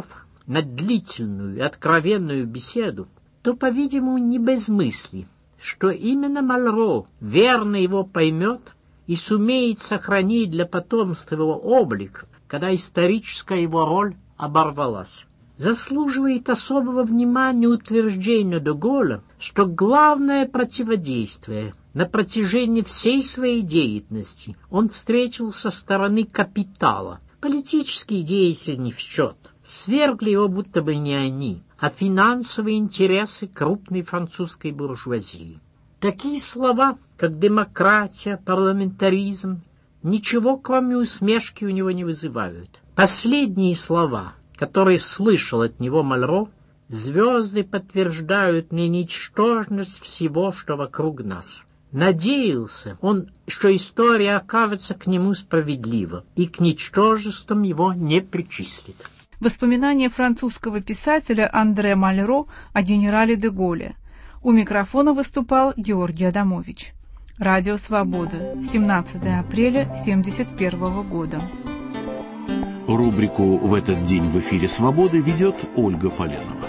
на длительную и откровенную беседу, то, по-видимому, не без мысли, что именно Мальро верно его поймет и сумеет сохранить для потомства его облик, когда историческая его роль оборвалась. Заслуживает особого внимания утверждение де Голля, что главное противодействие на протяжении всей своей деятельности он встретил со стороны капитала. Политические действия не в счет. Свергли его будто бы не они, а финансовые интересы крупной французской буржуазии. Такие слова, как демократия, парламентаризм, ничего, кроме усмешки, у него не вызывают. Последние слова, которые слышал от него Мальро: «Звезды подтверждают мне ничтожность всего, что вокруг нас». Надеялся он, что история окажется к нему справедлива и к ничтожествам его не причислит.
Воспоминания французского писателя Андре Мальро о генерале де Голле. У микрофона выступал Георгий Адамович. Радио «Свобода», семнадцатое апреля тысяча девятьсот семьдесят первого года.
Рубрику «В этот день в эфире «Свободы» ведет Ольга Поленова.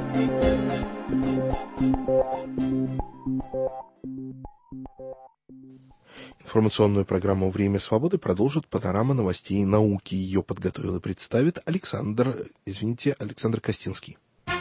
Информационную программу «Время свободы» продолжит панорама новостей науки. Ее подготовил и представит Александр, извините, Александр Костинский.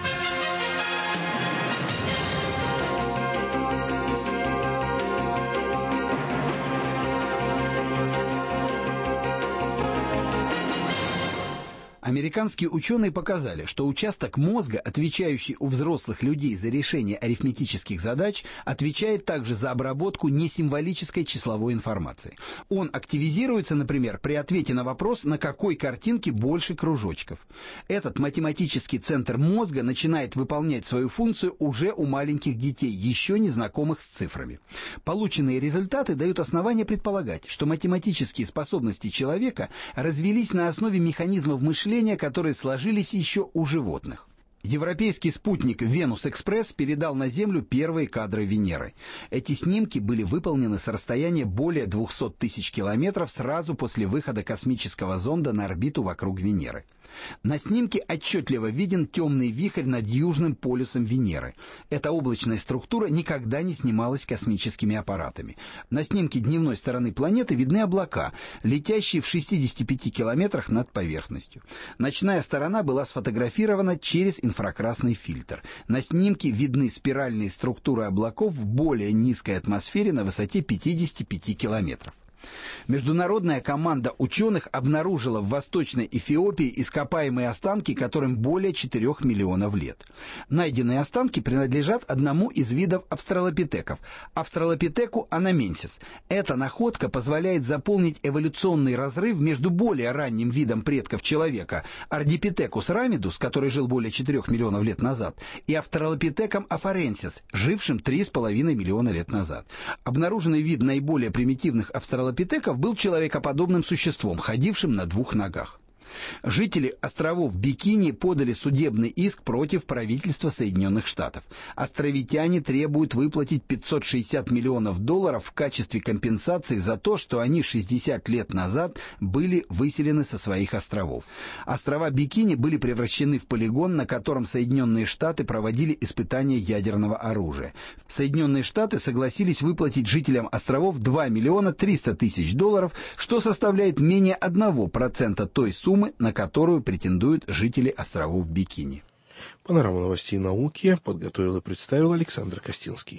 Американские ученые показали, что участок мозга, отвечающий у взрослых людей за решение арифметических задач, отвечает также за обработку несимволической числовой информации. Он активизируется, например, при ответе на вопрос, на какой картинке больше кружочков. Этот математический центр мозга начинает выполнять свою функцию уже у маленьких детей, еще не знакомых с цифрами. Полученные результаты дают основания предполагать, что математические способности человека развились на основе механизмов мышления, которые сложились еще у животных. Европейский спутник «Венус-экспресс» передал на Землю первые кадры Венеры. Эти снимки были выполнены с расстояния более двухсот тысяч километров сразу после выхода космического зонда на орбиту вокруг Венеры. На снимке отчетливо виден темный вихрь над южным полюсом Венеры. Эта облачная структура никогда не снималась космическими аппаратами. На снимке дневной стороны планеты видны облака, летящие в шестидесяти пяти километрах над поверхностью. Ночная сторона была сфотографирована через инфракрасный фильтр. На снимке видны спиральные структуры облаков в более низкой атмосфере на высоте пятидесяти пяти километров. Международная команда ученых обнаружила в Восточной Эфиопии ископаемые останки, которым более четырех миллионов лет. Найденные останки принадлежат одному из видов австралопитеков – австралопитеку анаменсис. Эта находка позволяет заполнить эволюционный разрыв между более ранним видом предков человека – ардипитекус рамидус, который жил более четырех миллионов лет назад, и австралопитеком афаренсис, жившим три с половиной миллиона лет назад. Обнаруженный вид наиболее примитивных австралопитеков был человекоподобным существом, ходившим на двух ногах. Жители островов Бикини подали судебный иск против правительства Соединенных Штатов. Островитяне требуют выплатить пятьсот шестьдесят миллионов долларов в качестве компенсации за то, что они шестьдесят лет назад были выселены со своих островов. Острова Бикини были превращены в полигон, на котором Соединенные Штаты проводили испытания ядерного оружия. Соединенные Штаты согласились выплатить жителям островов два миллиона триста тысяч долларов, что составляет менее одного процента той суммы, на которую претендуют жители островов Бикини.
Панораму новостей науки подготовил и представил Александр Костинский.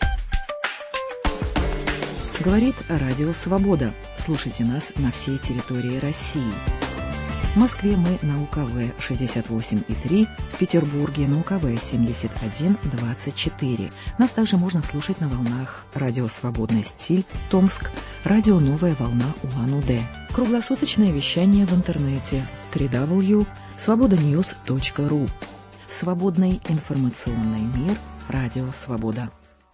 Говорит Радио Свобода. Слушайте нас на всей территории России. В Москве мы на У К В шестьдесят восемь и три, в Петербурге на У К В семьдесят один двадцать четыре. Нас также можно слушать на волнах Радио Свободный стиль, Томск, Радио Новая волна Улан-Удэ. Круглосуточное вещание в интернете дабл ю дабл ю дабл ю точка свобода ньюс точка ру. Свободный информационный мир. Радио Свобода.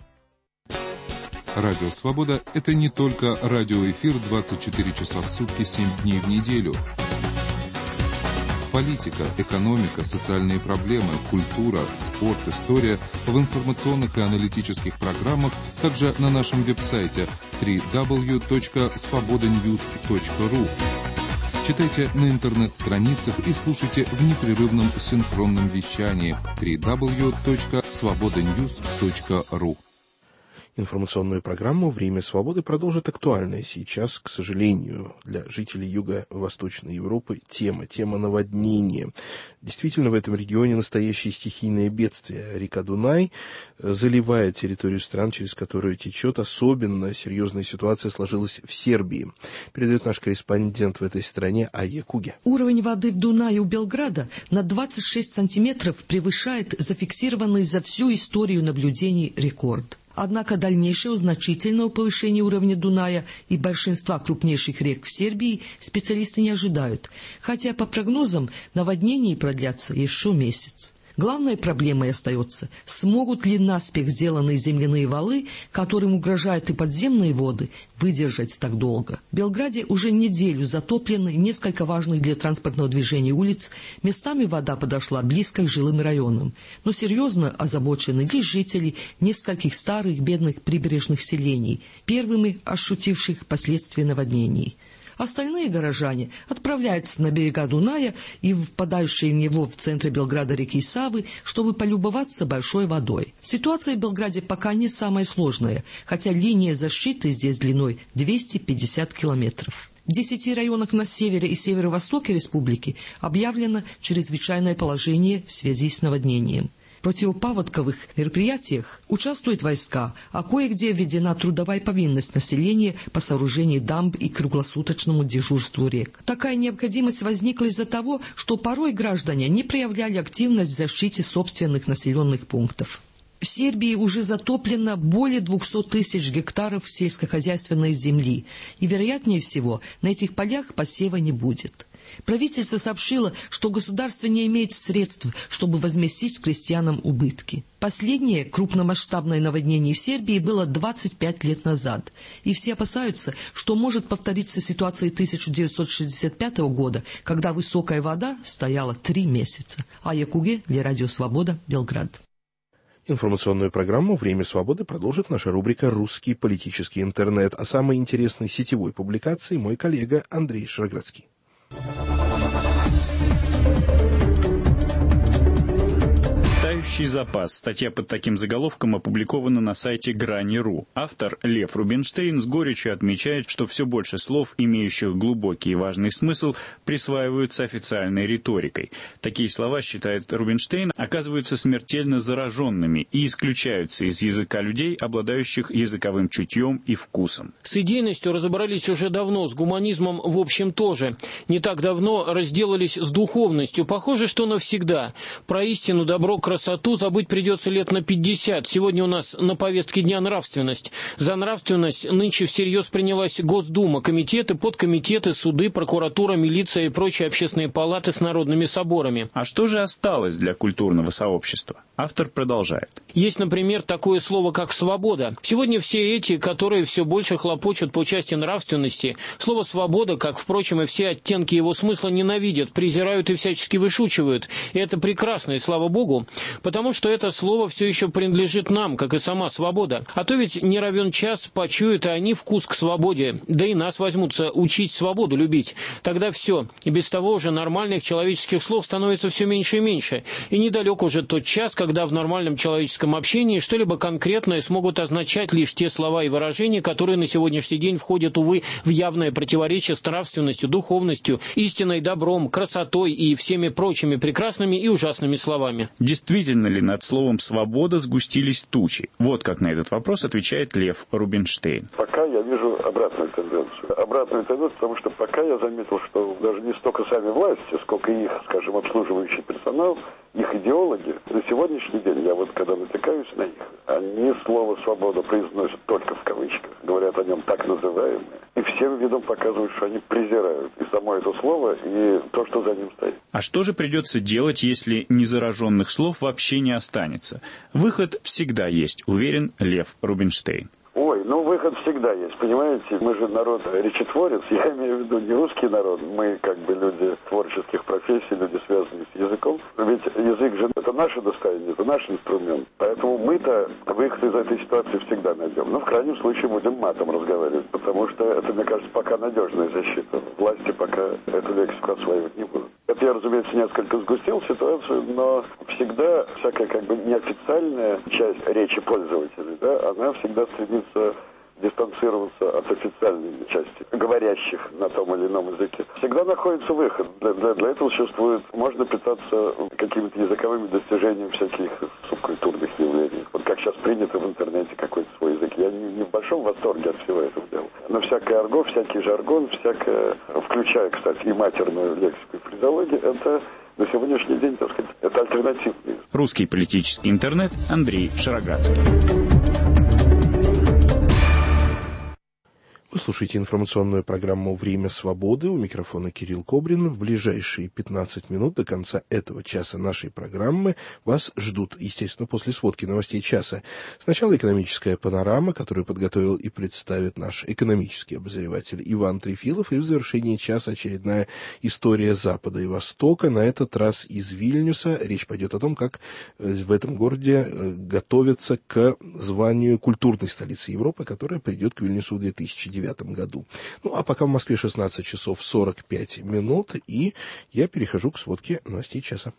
Радио Свобода – это не только радиоэфир двадцать четыре часа в сутки, семь дней в неделю. Политика, экономика, социальные проблемы, культура, спорт, история в информационных и аналитических программах, также на нашем веб-сайте дабл ю дабл ю дабл ю точка свобода ньюс точка ру. Читайте на интернет-страницах и слушайте в непрерывном синхронном вещании дабл ю дабл ю дабл ю точка свобода ньюс точка ру.
Информационную программу «Время свободы» продолжит актуальная сейчас, к сожалению, для жителей Юго-Восточной Европы тема, тема наводнения. Действительно, в этом регионе настоящее стихийное бедствие. Река Дунай заливает территорию стран, через которую течет. Особенно серьезная ситуация сложилась в Сербии. Передает наш корреспондент в этой стране Айя Куге.
Уровень воды в Дунае у Белграда на двадцать шесть сантиметров превышает зафиксированный за всю историю наблюдений рекорд. Однако дальнейшего значительного повышения уровня Дуная и большинства крупнейших рек в Сербии специалисты не ожидают, хотя по прогнозам наводнения продлятся еще месяц. Главной проблемой остается, смогут ли наспех сделанные земляные валы, которым угрожают и подземные воды, выдержать так долго. В Белграде уже неделю затоплены несколько важных для транспортного движения улиц, местами вода подошла близко к жилым районам. Но серьезно озабочены лишь жители нескольких старых бедных прибрежных селений, первыми ощутивших последствия наводнений. Остальные горожане отправляются на берега Дуная и впадающие в него в центре Белграда реки Савы, чтобы полюбоваться большой водой. Ситуация в Белграде пока не самая сложная, хотя линия защиты здесь длиной двести пятьдесят километров. В десяти районах на севере и северо-востоке республики объявлено чрезвычайное положение в связи с наводнением. В противопаводковых мероприятиях участвуют войска, а кое-где введена трудовая повинность населения по сооружению дамб и круглосуточному дежурству рек. Такая необходимость возникла из-за того, что порой граждане не проявляли активность в защите собственных населенных пунктов. В Сербии уже затоплено более двухсот тысяч гектаров сельскохозяйственной земли, и, вероятнее всего, на этих полях посева не будет. Правительство сообщило, что государство не имеет средств, чтобы возместить крестьянам убытки. Последнее крупномасштабное наводнение в Сербии было двадцать пять лет назад, и все опасаются, что может повториться ситуация тысяча девятьсот шестьдесят пятого года, когда высокая вода стояла три месяца. Айя Куге для Радио Свобода, Белград.
Информационную программу «Время свободы» продолжит наша рубрика «Русский политический интернет». О самой интересной сетевой публикации мой коллега Андрей Шароградский.
«Тающий запас». Статья под таким заголовком опубликована на сайте Грани точка ру. Автор Лев Рубинштейн с горечью отмечает, что все больше слов, имеющих глубокий и важный смысл, присваиваются официальной риторикой. Такие слова, считает Рубинштейн, оказываются смертельно зараженными и исключаются из языка людей, обладающих языковым чутьем и вкусом.
С идейностью разобрались уже давно, с гуманизмом в общем тоже. Не так давно разделались с духовностью. Похоже, что навсегда. Про истину, добро, красоту забыть придется лет на пятьдесят. Сегодня у нас на повестке дня нравственность. За нравственность нынче всерьез принялась Госдума, комитеты, подкомитеты, суды, прокуратура, милиция и прочие общественные палаты с народными соборами.
А что же осталось для культурного сообщества? Автор продолжает.
Есть, например, такое слово, как «свобода». Сегодня все эти, которые все больше хлопочут по части нравственности, слово «свобода», как, впрочем, и все оттенки его смысла, ненавидят, презирают и всячески вышучивают. И это прекрасно, и слава Богу, потому что это слово все еще принадлежит нам, как и сама свобода. А то ведь не равен час почуют и они вкус к свободе, да и нас возьмутся учить свободу любить. Тогда все, и без того уже нормальных человеческих слов становится все меньше и меньше. И недалек уже тот час, когда в нормальном человеческом общении что-либо конкретное смогут означать лишь те слова и выражения, которые на сегодняшний день входят, увы, в явное противоречие с нравственностью, духовностью, истиной, добром, красотой и всеми прочими прекрасными и ужасными словами.
Действительно ли над словом «свобода» сгустились тучи? Вот как на этот вопрос отвечает Лев Рубинштейн.
Пока я вижу обратную тенденцию. Обратную тенденцию, потому что пока я заметил, что даже не столько сами власти, сколько их, скажем, обслуживающий персонал, их идеологи, на сегодняшний день, я вот когда натыкаюсь на них, они слово «свобода» произносят только в кавычках, говорят о нем так называемое, и всем видом показывают, что они презирают и само это слово, и то, что за ним стоит.
А что же придется делать, если незараженных слов вообще не останется? Выход всегда есть, уверен Лев Рубинштейн.
Ой, ну выход это всегда есть, понимаете? Мы же народ речетворец, я имею в виду не русский народ, мы как бы люди творческих профессий, люди, связанные с языком. Ведь язык же это наше достояние, это наш инструмент. Поэтому мы-то выход из этой ситуации всегда найдем. Ну, в крайнем случае, будем матом разговаривать, потому что это, мне кажется, пока надежная защита. Власти пока эту лексику осваивать не будут. Это я, разумеется, несколько сгустил ситуацию, но всегда всякая как бы неофициальная часть речи пользователей, да, она всегда стремится дистанцироваться от официальной части, говорящих на том или ином языке. Всегда находится выход. Для, для, для этого существует, можно питаться какими-то языковыми достижениями всяких субкультурных явлений. Вот как сейчас принято в интернете какой-то свой язык. Я не, не в большом восторге от всего этого дела. Но всякое арго, всякий жаргон, всякое, включая, кстати, и матерную лексику и фразеологию, это на сегодняшний день, так сказать, это альтернативный.
Русский политический интернет, Андрей Шароградский.
Вы слушаете информационную программу «Время свободы». У микрофона Кирилл Кобрин. В ближайшие пятнадцать минут до конца этого часа нашей программы вас ждут, естественно, после сводки новостей часа. Сначала экономическая панорама, которую подготовил и представит наш экономический обозреватель Иван Трефилов. И в завершении часа очередная история Запада и Востока. На этот раз из Вильнюса. Речь пойдет о том, как в этом городе готовятся к званию культурной столицы Европы, которая придет к Вильнюсу в две тысячи девятом году. Ну, а пока в Москве шестнадцать часов сорок пять минут, и я перехожу к сводке новостей часа.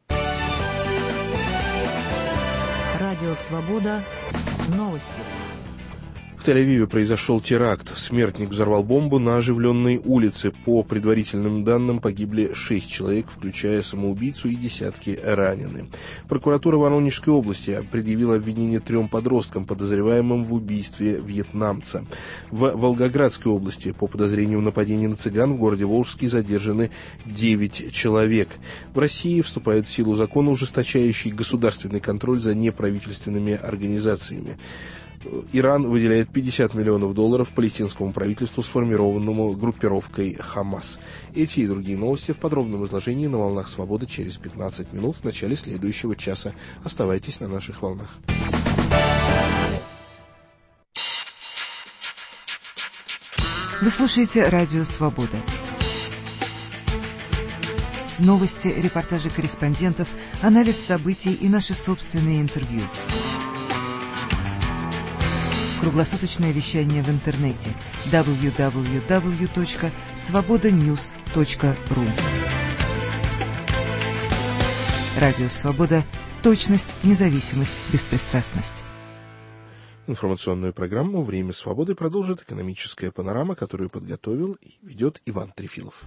Радио «Свобода». Новости.
В Тель-Авиве произошел теракт. Смертник взорвал бомбу на оживленной улице. По предварительным данным, погибли шесть человек, включая самоубийцу, и десятки ранены. Прокуратура Воронежской области предъявила обвинение трем подросткам, подозреваемым в убийстве вьетнамца. В Волгоградской области по подозрению в нападении на цыган в городе Волжский задержаны девять человек. В России вступает в силу закон, ужесточающий государственный контроль за неправительственными организациями. Иран выделяет пятьдесят миллионов долларов палестинскому правительству, сформированному группировкой «Хамас». Эти и другие новости в подробном изложении на «Волнах Свободы» через пятнадцать минут в начале следующего часа. Оставайтесь на наших волнах.
Вы слушаете «Радио Свобода». Новости, репортажи корреспондентов, анализ событий и наши собственные интервью. Круглосуточное вещание в интернете дабл ю дабл ю дабл ю точка свобода ньюс точка ру. Радио «Свобода». Точность, независимость, беспристрастность.
Информационную программу «Время свободы» продолжит экономическая панорама, которую подготовил и ведет Иван Трефилов.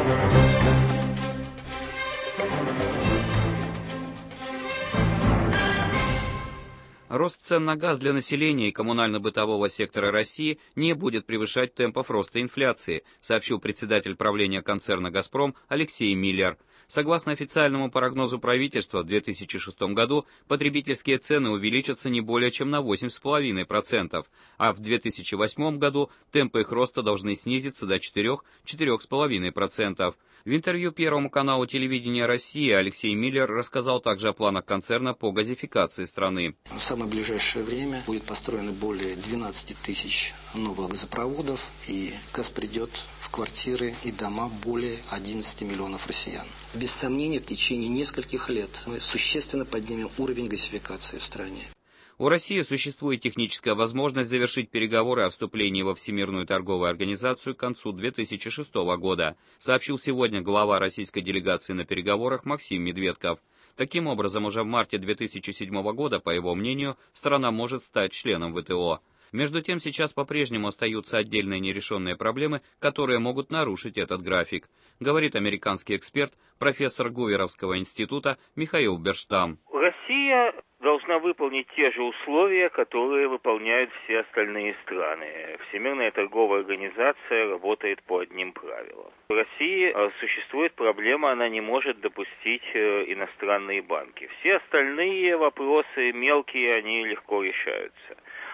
Рост цен на газ для населения и коммунально-бытового сектора России не будет превышать темпов роста инфляции, сообщил председатель правления концерна «Газпром» Алексей Миллер. Согласно официальному прогнозу правительства, в две тысячи шестом году потребительские цены увеличатся не более чем на восемь целых пять десятых процента, а в две тысячи восьмом году темпы их роста должны снизиться до четыре-четыре целых пять десятых процента. В интервью Первому каналу телевидения России Алексей Миллер рассказал также о планах концерна по газификации страны.
В самое ближайшее время будет построено более двенадцати тысяч новых газопроводов, и газ придет в квартиры и дома более одиннадцати миллионов россиян. Без сомнения, в течение нескольких лет мы существенно поднимем уровень газификации в стране.
У России существует техническая возможность завершить переговоры о вступлении во Всемирную торговую организацию к концу две тысячи шестого года, сообщил сегодня глава российской делегации на переговорах Максим Медведков. Таким образом, уже в марте две тысячи седьмого года, по его мнению, страна может стать членом вэ тэ о. Между тем, сейчас по-прежнему остаются отдельные нерешенные проблемы, которые могут нарушить этот график, говорит американский эксперт, профессор Гуверовского института Михаил Берштам.
Россия должна выполнить те же условия, которые выполняют все остальные страны. Всемирная торговая организация работает по одним правилам. В России существует проблема, она не может допустить иностранные банки. Все остальные вопросы мелкие, они легко решаются.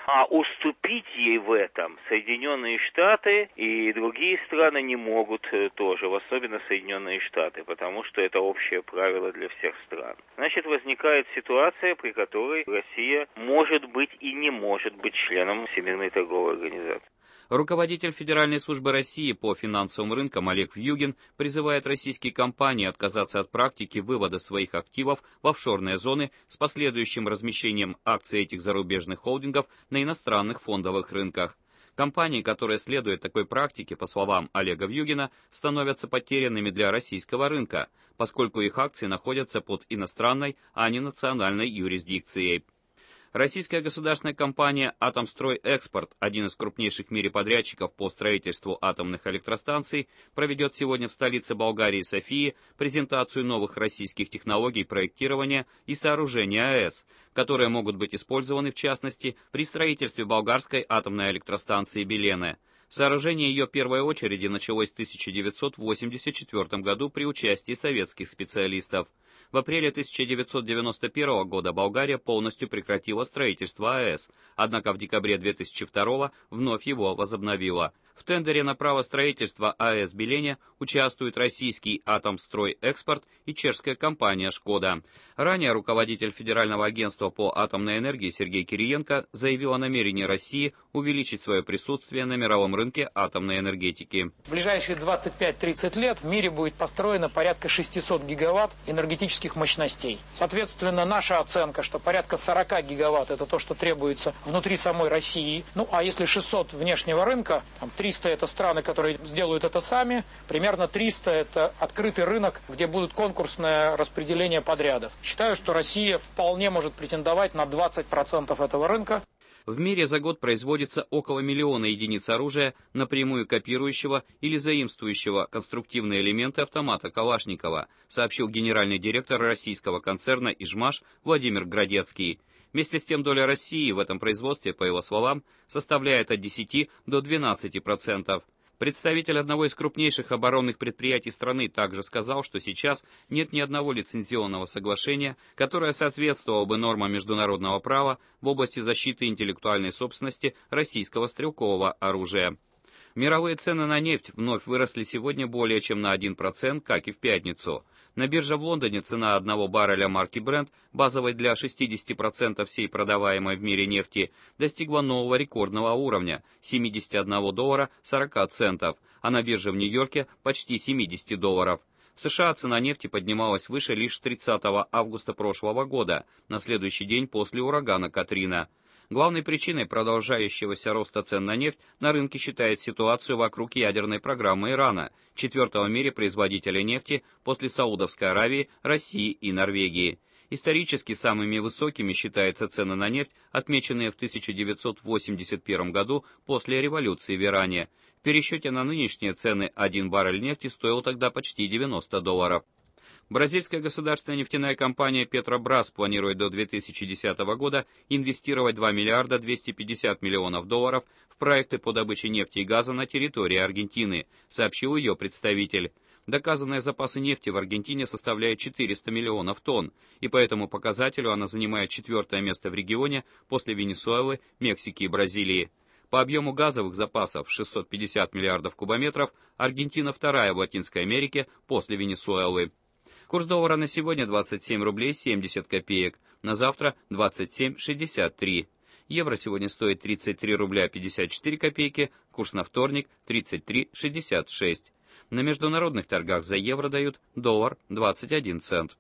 А уступить ей в этом Соединенные Штаты и другие страны не могут тоже, особенно Соединенные Штаты, потому что это общее правило для всех стран. Значит, возникает ситуация, при которой Россия может быть и не может быть членом Всемирной торговой организации.
Руководитель Федеральной службы России по финансовым рынкам Олег Вьюгин призывает российские компании отказаться от практики вывода своих активов в офшорные зоны с последующим размещением акций этих зарубежных холдингов на иностранных фондовых рынках. Компании, которые следуют такой практике, по словам Олега Вьюгина, становятся потерянными для российского рынка, поскольку их акции находятся под иностранной, а не национальной юрисдикцией. Российская государственная компания «Атомстройэкспорт», один из крупнейших в мире подрядчиков по строительству атомных электростанций, проведет сегодня в столице Болгарии Софии презентацию новых российских технологий проектирования и сооружения АЭС, которые могут быть использованы, в частности, при строительстве болгарской атомной электростанции «Белене». Сооружение ее первой очереди началось в тысяча девятьсот восемьдесят четвёртом году при участии советских специалистов. В апреле тысяча девятьсот девяносто первого года Болгария полностью прекратила строительство АЭС, однако в декабре две тысячи второго вновь его возобновила. В тендере на право строительства АЭС «Белене» участвуют российский «Атомстройэкспорт» и чешская компания «Шкода». Ранее руководитель Федерального агентства по атомной энергии Сергей Кириенко заявил о намерении России увеличить свое присутствие на мировом рынке атомной энергетики.
В ближайшие двадцать пять - тридцать лет в мире будет построено порядка шестисот гигаватт энергетических мощностей. Соответственно, наша оценка, что порядка сорок гигаватт – это то, что требуется внутри самой России. Ну, а если шестьсот внешнего рынка, там триста – это страны, которые сделают это сами, примерно триста – это открытый рынок, где будет конкурсное распределение подрядов. Считаю, что Россия вполне может претендовать на двадцать процентов этого рынка.
В мире за год производится около миллиона единиц оружия, напрямую копирующего или заимствующего конструктивные элементы автомата Калашникова, сообщил генеральный директор российского концерна «Ижмаш» Владимир Градецкий. Вместе с тем доля России в этом производстве, по его словам, составляет от десяти до двенадцати процентов. Представитель одного из крупнейших оборонных предприятий страны также сказал, что сейчас нет ни одного лицензионного соглашения, которое соответствовало бы нормам международного права в области защиты интеллектуальной собственности российского стрелкового оружия. Мировые цены на нефть вновь выросли сегодня более чем на один процент, как и в пятницу. На бирже в Лондоне цена одного барреля марки Brent, базовой для шестидесяти процентов всей продаваемой в мире нефти, достигла нового рекордного уровня – семидесяти одного доллара сорока центов, а на бирже в Нью-Йорке – почти семидесяти долларов. В США цена нефти поднималась выше лишь тридцатого августа прошлого года, на следующий день после урагана Катрина. Главной причиной продолжающегося роста цен на нефть на рынке считает ситуацию вокруг ядерной программы Ирана, четвертого в мире производителя нефти после Саудовской Аравии, России и Норвегии. Исторически самыми высокими считаются цены на нефть, отмеченные в тысяча девятьсот восемьдесят первом году после революции в Иране. В пересчете на нынешние цены один баррель нефти стоил тогда почти девяносто долларов. Бразильская государственная нефтяная компания «Петробрас» планирует до две тысячи десятого года инвестировать два миллиарда двести пятьдесят миллионов долларов в проекты по добыче нефти и газа на территории Аргентины, сообщил ее представитель. Доказанные запасы нефти в Аргентине составляют четыреста миллионов тонн, и по этому показателю она занимает четвертое место в регионе после Венесуэлы, Мексики и Бразилии. По объему газовых запасов шестьсот пятьдесят миллиардов кубометров Аргентина вторая в Латинской Америке после Венесуэлы. Курс доллара на сегодня двадцать семь рублей семьдесят копеек, на завтра двадцать семь шестьдесят три. Евро сегодня стоит тридцать три рубля пятьдесят четыре копейки, курс на вторник тридцать три шестьдесят шесть. На международных торгах за евро дают доллар двадцать один цент.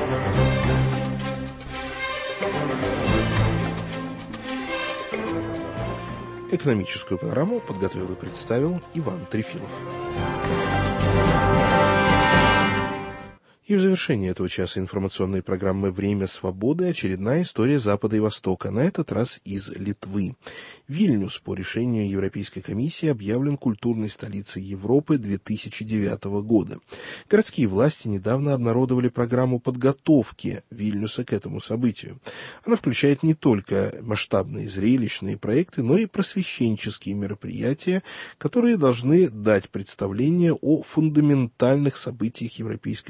Экономическую программу подготовил и представил Иван Трефилов. И в завершении этого часа информационной программы «Время свободы» очередная история Запада и Востока, на этот раз из Литвы. Вильнюс по решению Европейской комиссии объявлен культурной столицей Европы две тысячи девятого года. Городские власти недавно обнародовали программу подготовки Вильнюса к этому событию. Она включает не только масштабные зрелищные проекты, но и просвещенческие мероприятия, которые должны дать представление о фундаментальных событиях европейской культуры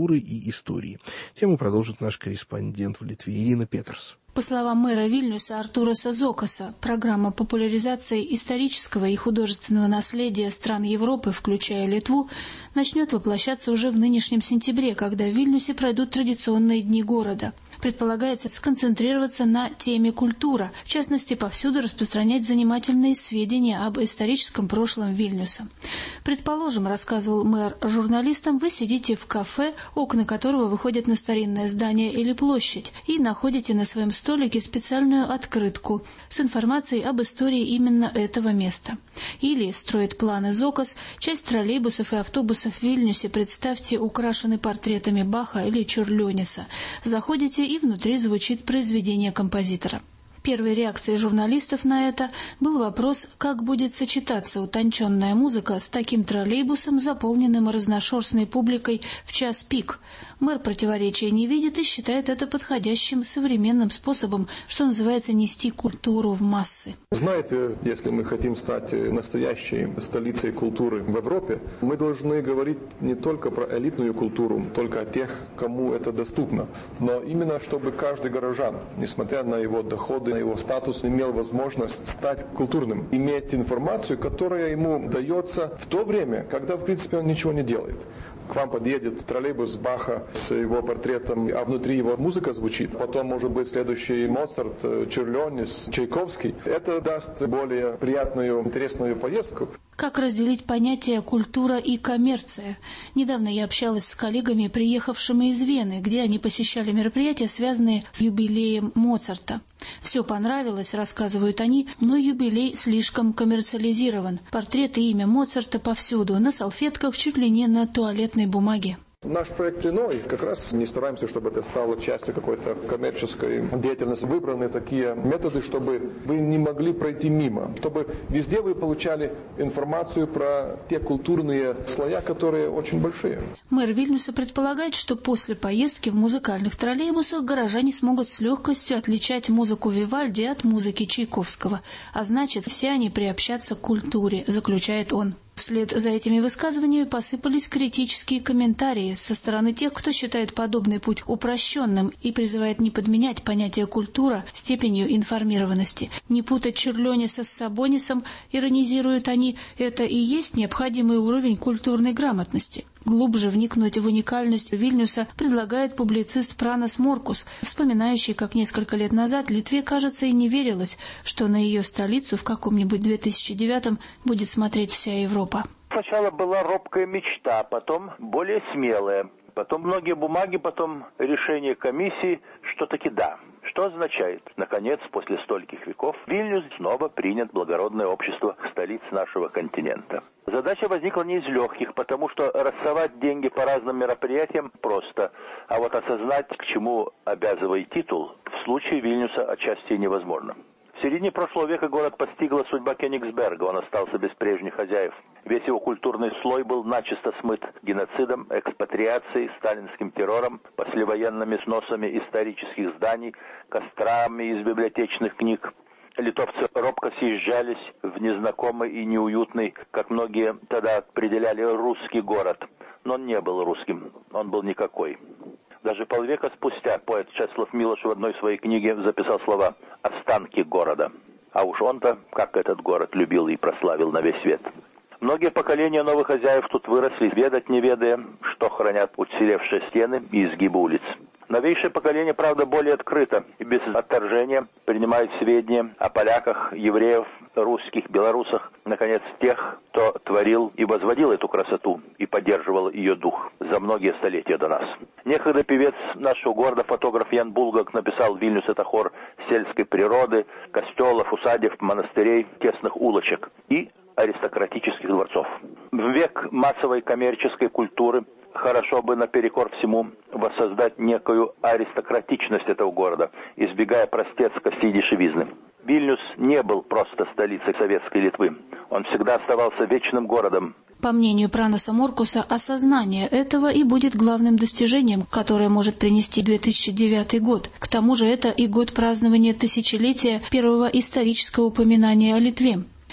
культуры и истории. Тему продолжит наш корреспондент в Литве Ирина Петерс.
По словам мэра Вильнюса Артураса Зокаса, программа популяризации исторического и художественного наследия стран Европы, включая Литву, начнет воплощаться уже в нынешнем сентябре, когда в Вильнюсе пройдут традиционные дни города. Предполагается сконцентрироваться на теме культура, в частности, повсюду распространять занимательные сведения об историческом прошлом Вильнюса. Предположим, рассказывал мэр журналистам, вы сидите в кафе, окна которого выходят на старинное здание или площадь, и находите на своем столике специальную открытку с информацией об истории именно этого места. Или, строит планы Зокас, часть троллейбусов и автобусов в Вильнюсе, представьте, украшены портретами Баха или Чурлёниса. Заходите, и внутри звучит произведение композитора. Первой реакцией журналистов на это был вопрос, как будет сочетаться утонченная музыка с таким троллейбусом, заполненным разношерстной публикой в час пик. Мэр противоречия не видит и считает это подходящим современным способом, что называется, нести культуру в массы.
Знаете, если мы хотим стать настоящей столицей культуры в Европе, мы должны говорить не только про элитную культуру, только о тех, кому это доступно, но именно чтобы каждый горожан, несмотря на его доходы, на его статус, имел возможность стать культурным, иметь информацию, которая ему дается в то время, когда, в принципе, он ничего не делает. К вам подъедет троллейбус Баха с его портретом, а внутри его музыка звучит. Потом, может быть, следующий Моцарт, Чурлёнис, Чайковский. Это даст более приятную, интересную поездку.
Как разделить понятия «культура» и «коммерция»? Недавно я общалась с коллегами, приехавшими из Вены, где они посещали мероприятия, связанные с юбилеем Моцарта. Все понравилось, рассказывают они, но юбилей слишком коммерциализирован. Портрет и имя Моцарта повсюду, на салфетках, чуть ли не на туалетной бумаге.
Наш проект иной. Как раз не стараемся, чтобы это стало частью какой-то коммерческой деятельности. Выбраны такие методы, чтобы вы не могли пройти мимо. Чтобы везде вы получали информацию про те культурные слоя, которые очень большие.
Мэр Вильнюса предполагает, что после поездки в музыкальных троллейбусах горожане смогут с легкостью отличать музыку Вивальди от музыки Чайковского. А значит, все они приобщатся к культуре, заключает он. Вслед за этими высказываниями посыпались критические комментарии со стороны тех, кто считает подобный путь упрощенным и призывает не подменять понятие «культура» степенью информированности. Не путать Чурлёниса с Сабонисом, иронизируют они, это и есть необходимый уровень культурной грамотности. Глубже вникнуть в уникальность Вильнюса предлагает публицист Пранас Моркус, вспоминающий, как несколько лет назад Литве, кажется, и не верилось, что на ее столицу в каком-нибудь две тысячи девятом будет смотреть вся Европа.
Сначала была робкая мечта, потом более смелая, потом многие бумаги, потом решение комиссии, что таки да. Что означает, наконец, после стольких веков, Вильнюс снова принят в благородное общество столиц нашего континента. Задача возникла не из легких, потому что рассовать деньги по разным мероприятиям просто, а вот осознать, к чему обязывает титул, в случае Вильнюса отчасти невозможно. В середине прошлого века город постигла судьба Кёнигсберга, он остался без прежних хозяев. Весь его культурный слой был начисто смыт геноцидом, экспатриацией, сталинским террором, послевоенными сносами исторических зданий, кострами из библиотечных книг. Литовцы робко съезжались в незнакомый и неуютный, как многие тогда определяли, русский город. Но он не был русским, он был никакой. Даже полвека спустя поэт Чеслав Милош в одной своей книге записал слова «останки города». А уж он-то, как этот город, любил и прославил на весь свет. Многие поколения новых хозяев тут выросли, ведать не ведая, что хранят уцелевшие стены и изгибы улиц. Новейшее поколение, правда, более открыто и без отторжения принимает сведения о поляках, евреев, русских, белорусах, наконец, тех, кто творил и возводил эту красоту и поддерживал ее дух за многие столетия до нас. Некогда певец нашего города, фотограф Ян Булгак, написал: «Вильнюс — это хор сельской природы, костелов, усадеб, монастырей, тесных улочек и аристократических дворцов». В век массовой коммерческой культуры хорошо бы наперекор всему воссоздать некую аристократичность этого города, избегая простецкости и дешевизны. Вильнюс не был просто столицей советской Литвы. Он всегда оставался вечным городом.
По мнению Пранаса Моркуса, осознание этого и будет главным достижением, которое может принести две тысячи девятый год. К тому же это и год празднования тысячелетия первого исторического упоминания о Литве.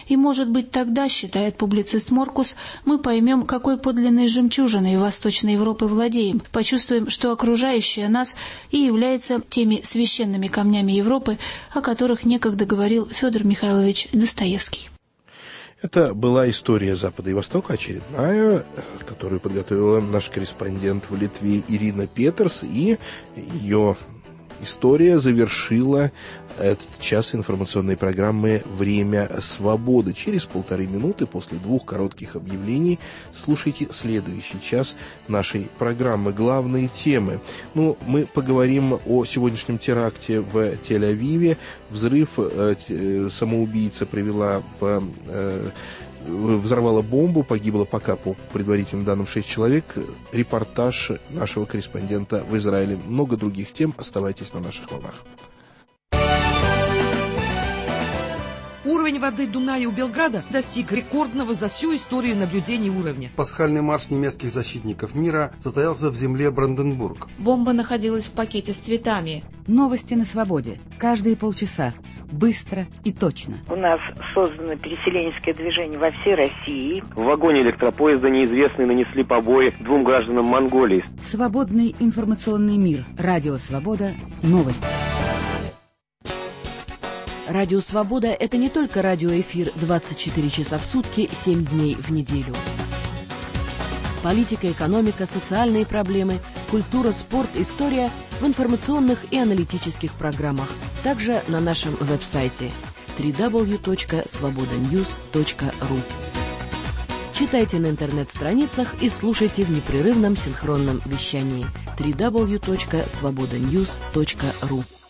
И, может быть, тогда, считает публицист Моркус, мы поймем, какой подлинной жемчужиной Восточной Европы владеем, почувствуем, что окружающее нас и является теми священными камнями Европы, о которых некогда говорил Федор Михайлович Достоевский.
Это была история Запада и Востока, очередная, которую подготовила наш корреспондент в Литве Ирина Петерс, и ее история завершила этот час информационной программы «Время свободы». Через полторы минуты после двух коротких объявлений слушайте следующий час нашей программы. Главные темы. Ну, мы поговорим о сегодняшнем теракте в Тель-Авиве. Взрыв э, самоубийца привела в... Э, взорвала бомбу, погибло пока по предварительным данным шесть человек. Репортаж нашего корреспондента в Израиле. Много других тем. Оставайтесь на наших волнах.
Уровень воды Дуная у Белграда достиг рекордного за всю историю наблюдений уровня.
Пасхальный марш немецких защитников мира состоялся в земле Бранденбург.
Бомба находилась в пакете с цветами.
Новости на свободе. Каждые полчаса. Быстро и точно.
У нас создано переселенческое движение во всей России.
В вагоне электропоезда неизвестные нанесли побои двум гражданам Монголии.
Свободный информационный мир. Радио «Свобода». Новости.
Радио «Свобода» — это не только радиоэфир двадцать четыре часа в сутки, семь дней в неделю. Политика, экономика, социальные проблемы, культура, спорт, история в информационных и аналитических программах. Также на нашем веб-сайте дабл ю дабл ю дабл ю точка свобода ньюс точка ру. Читайте на интернет-страницах и слушайте в непрерывном синхронном вещании дабл ю дабл ю дабл ю точка свобода ньюс точка ру.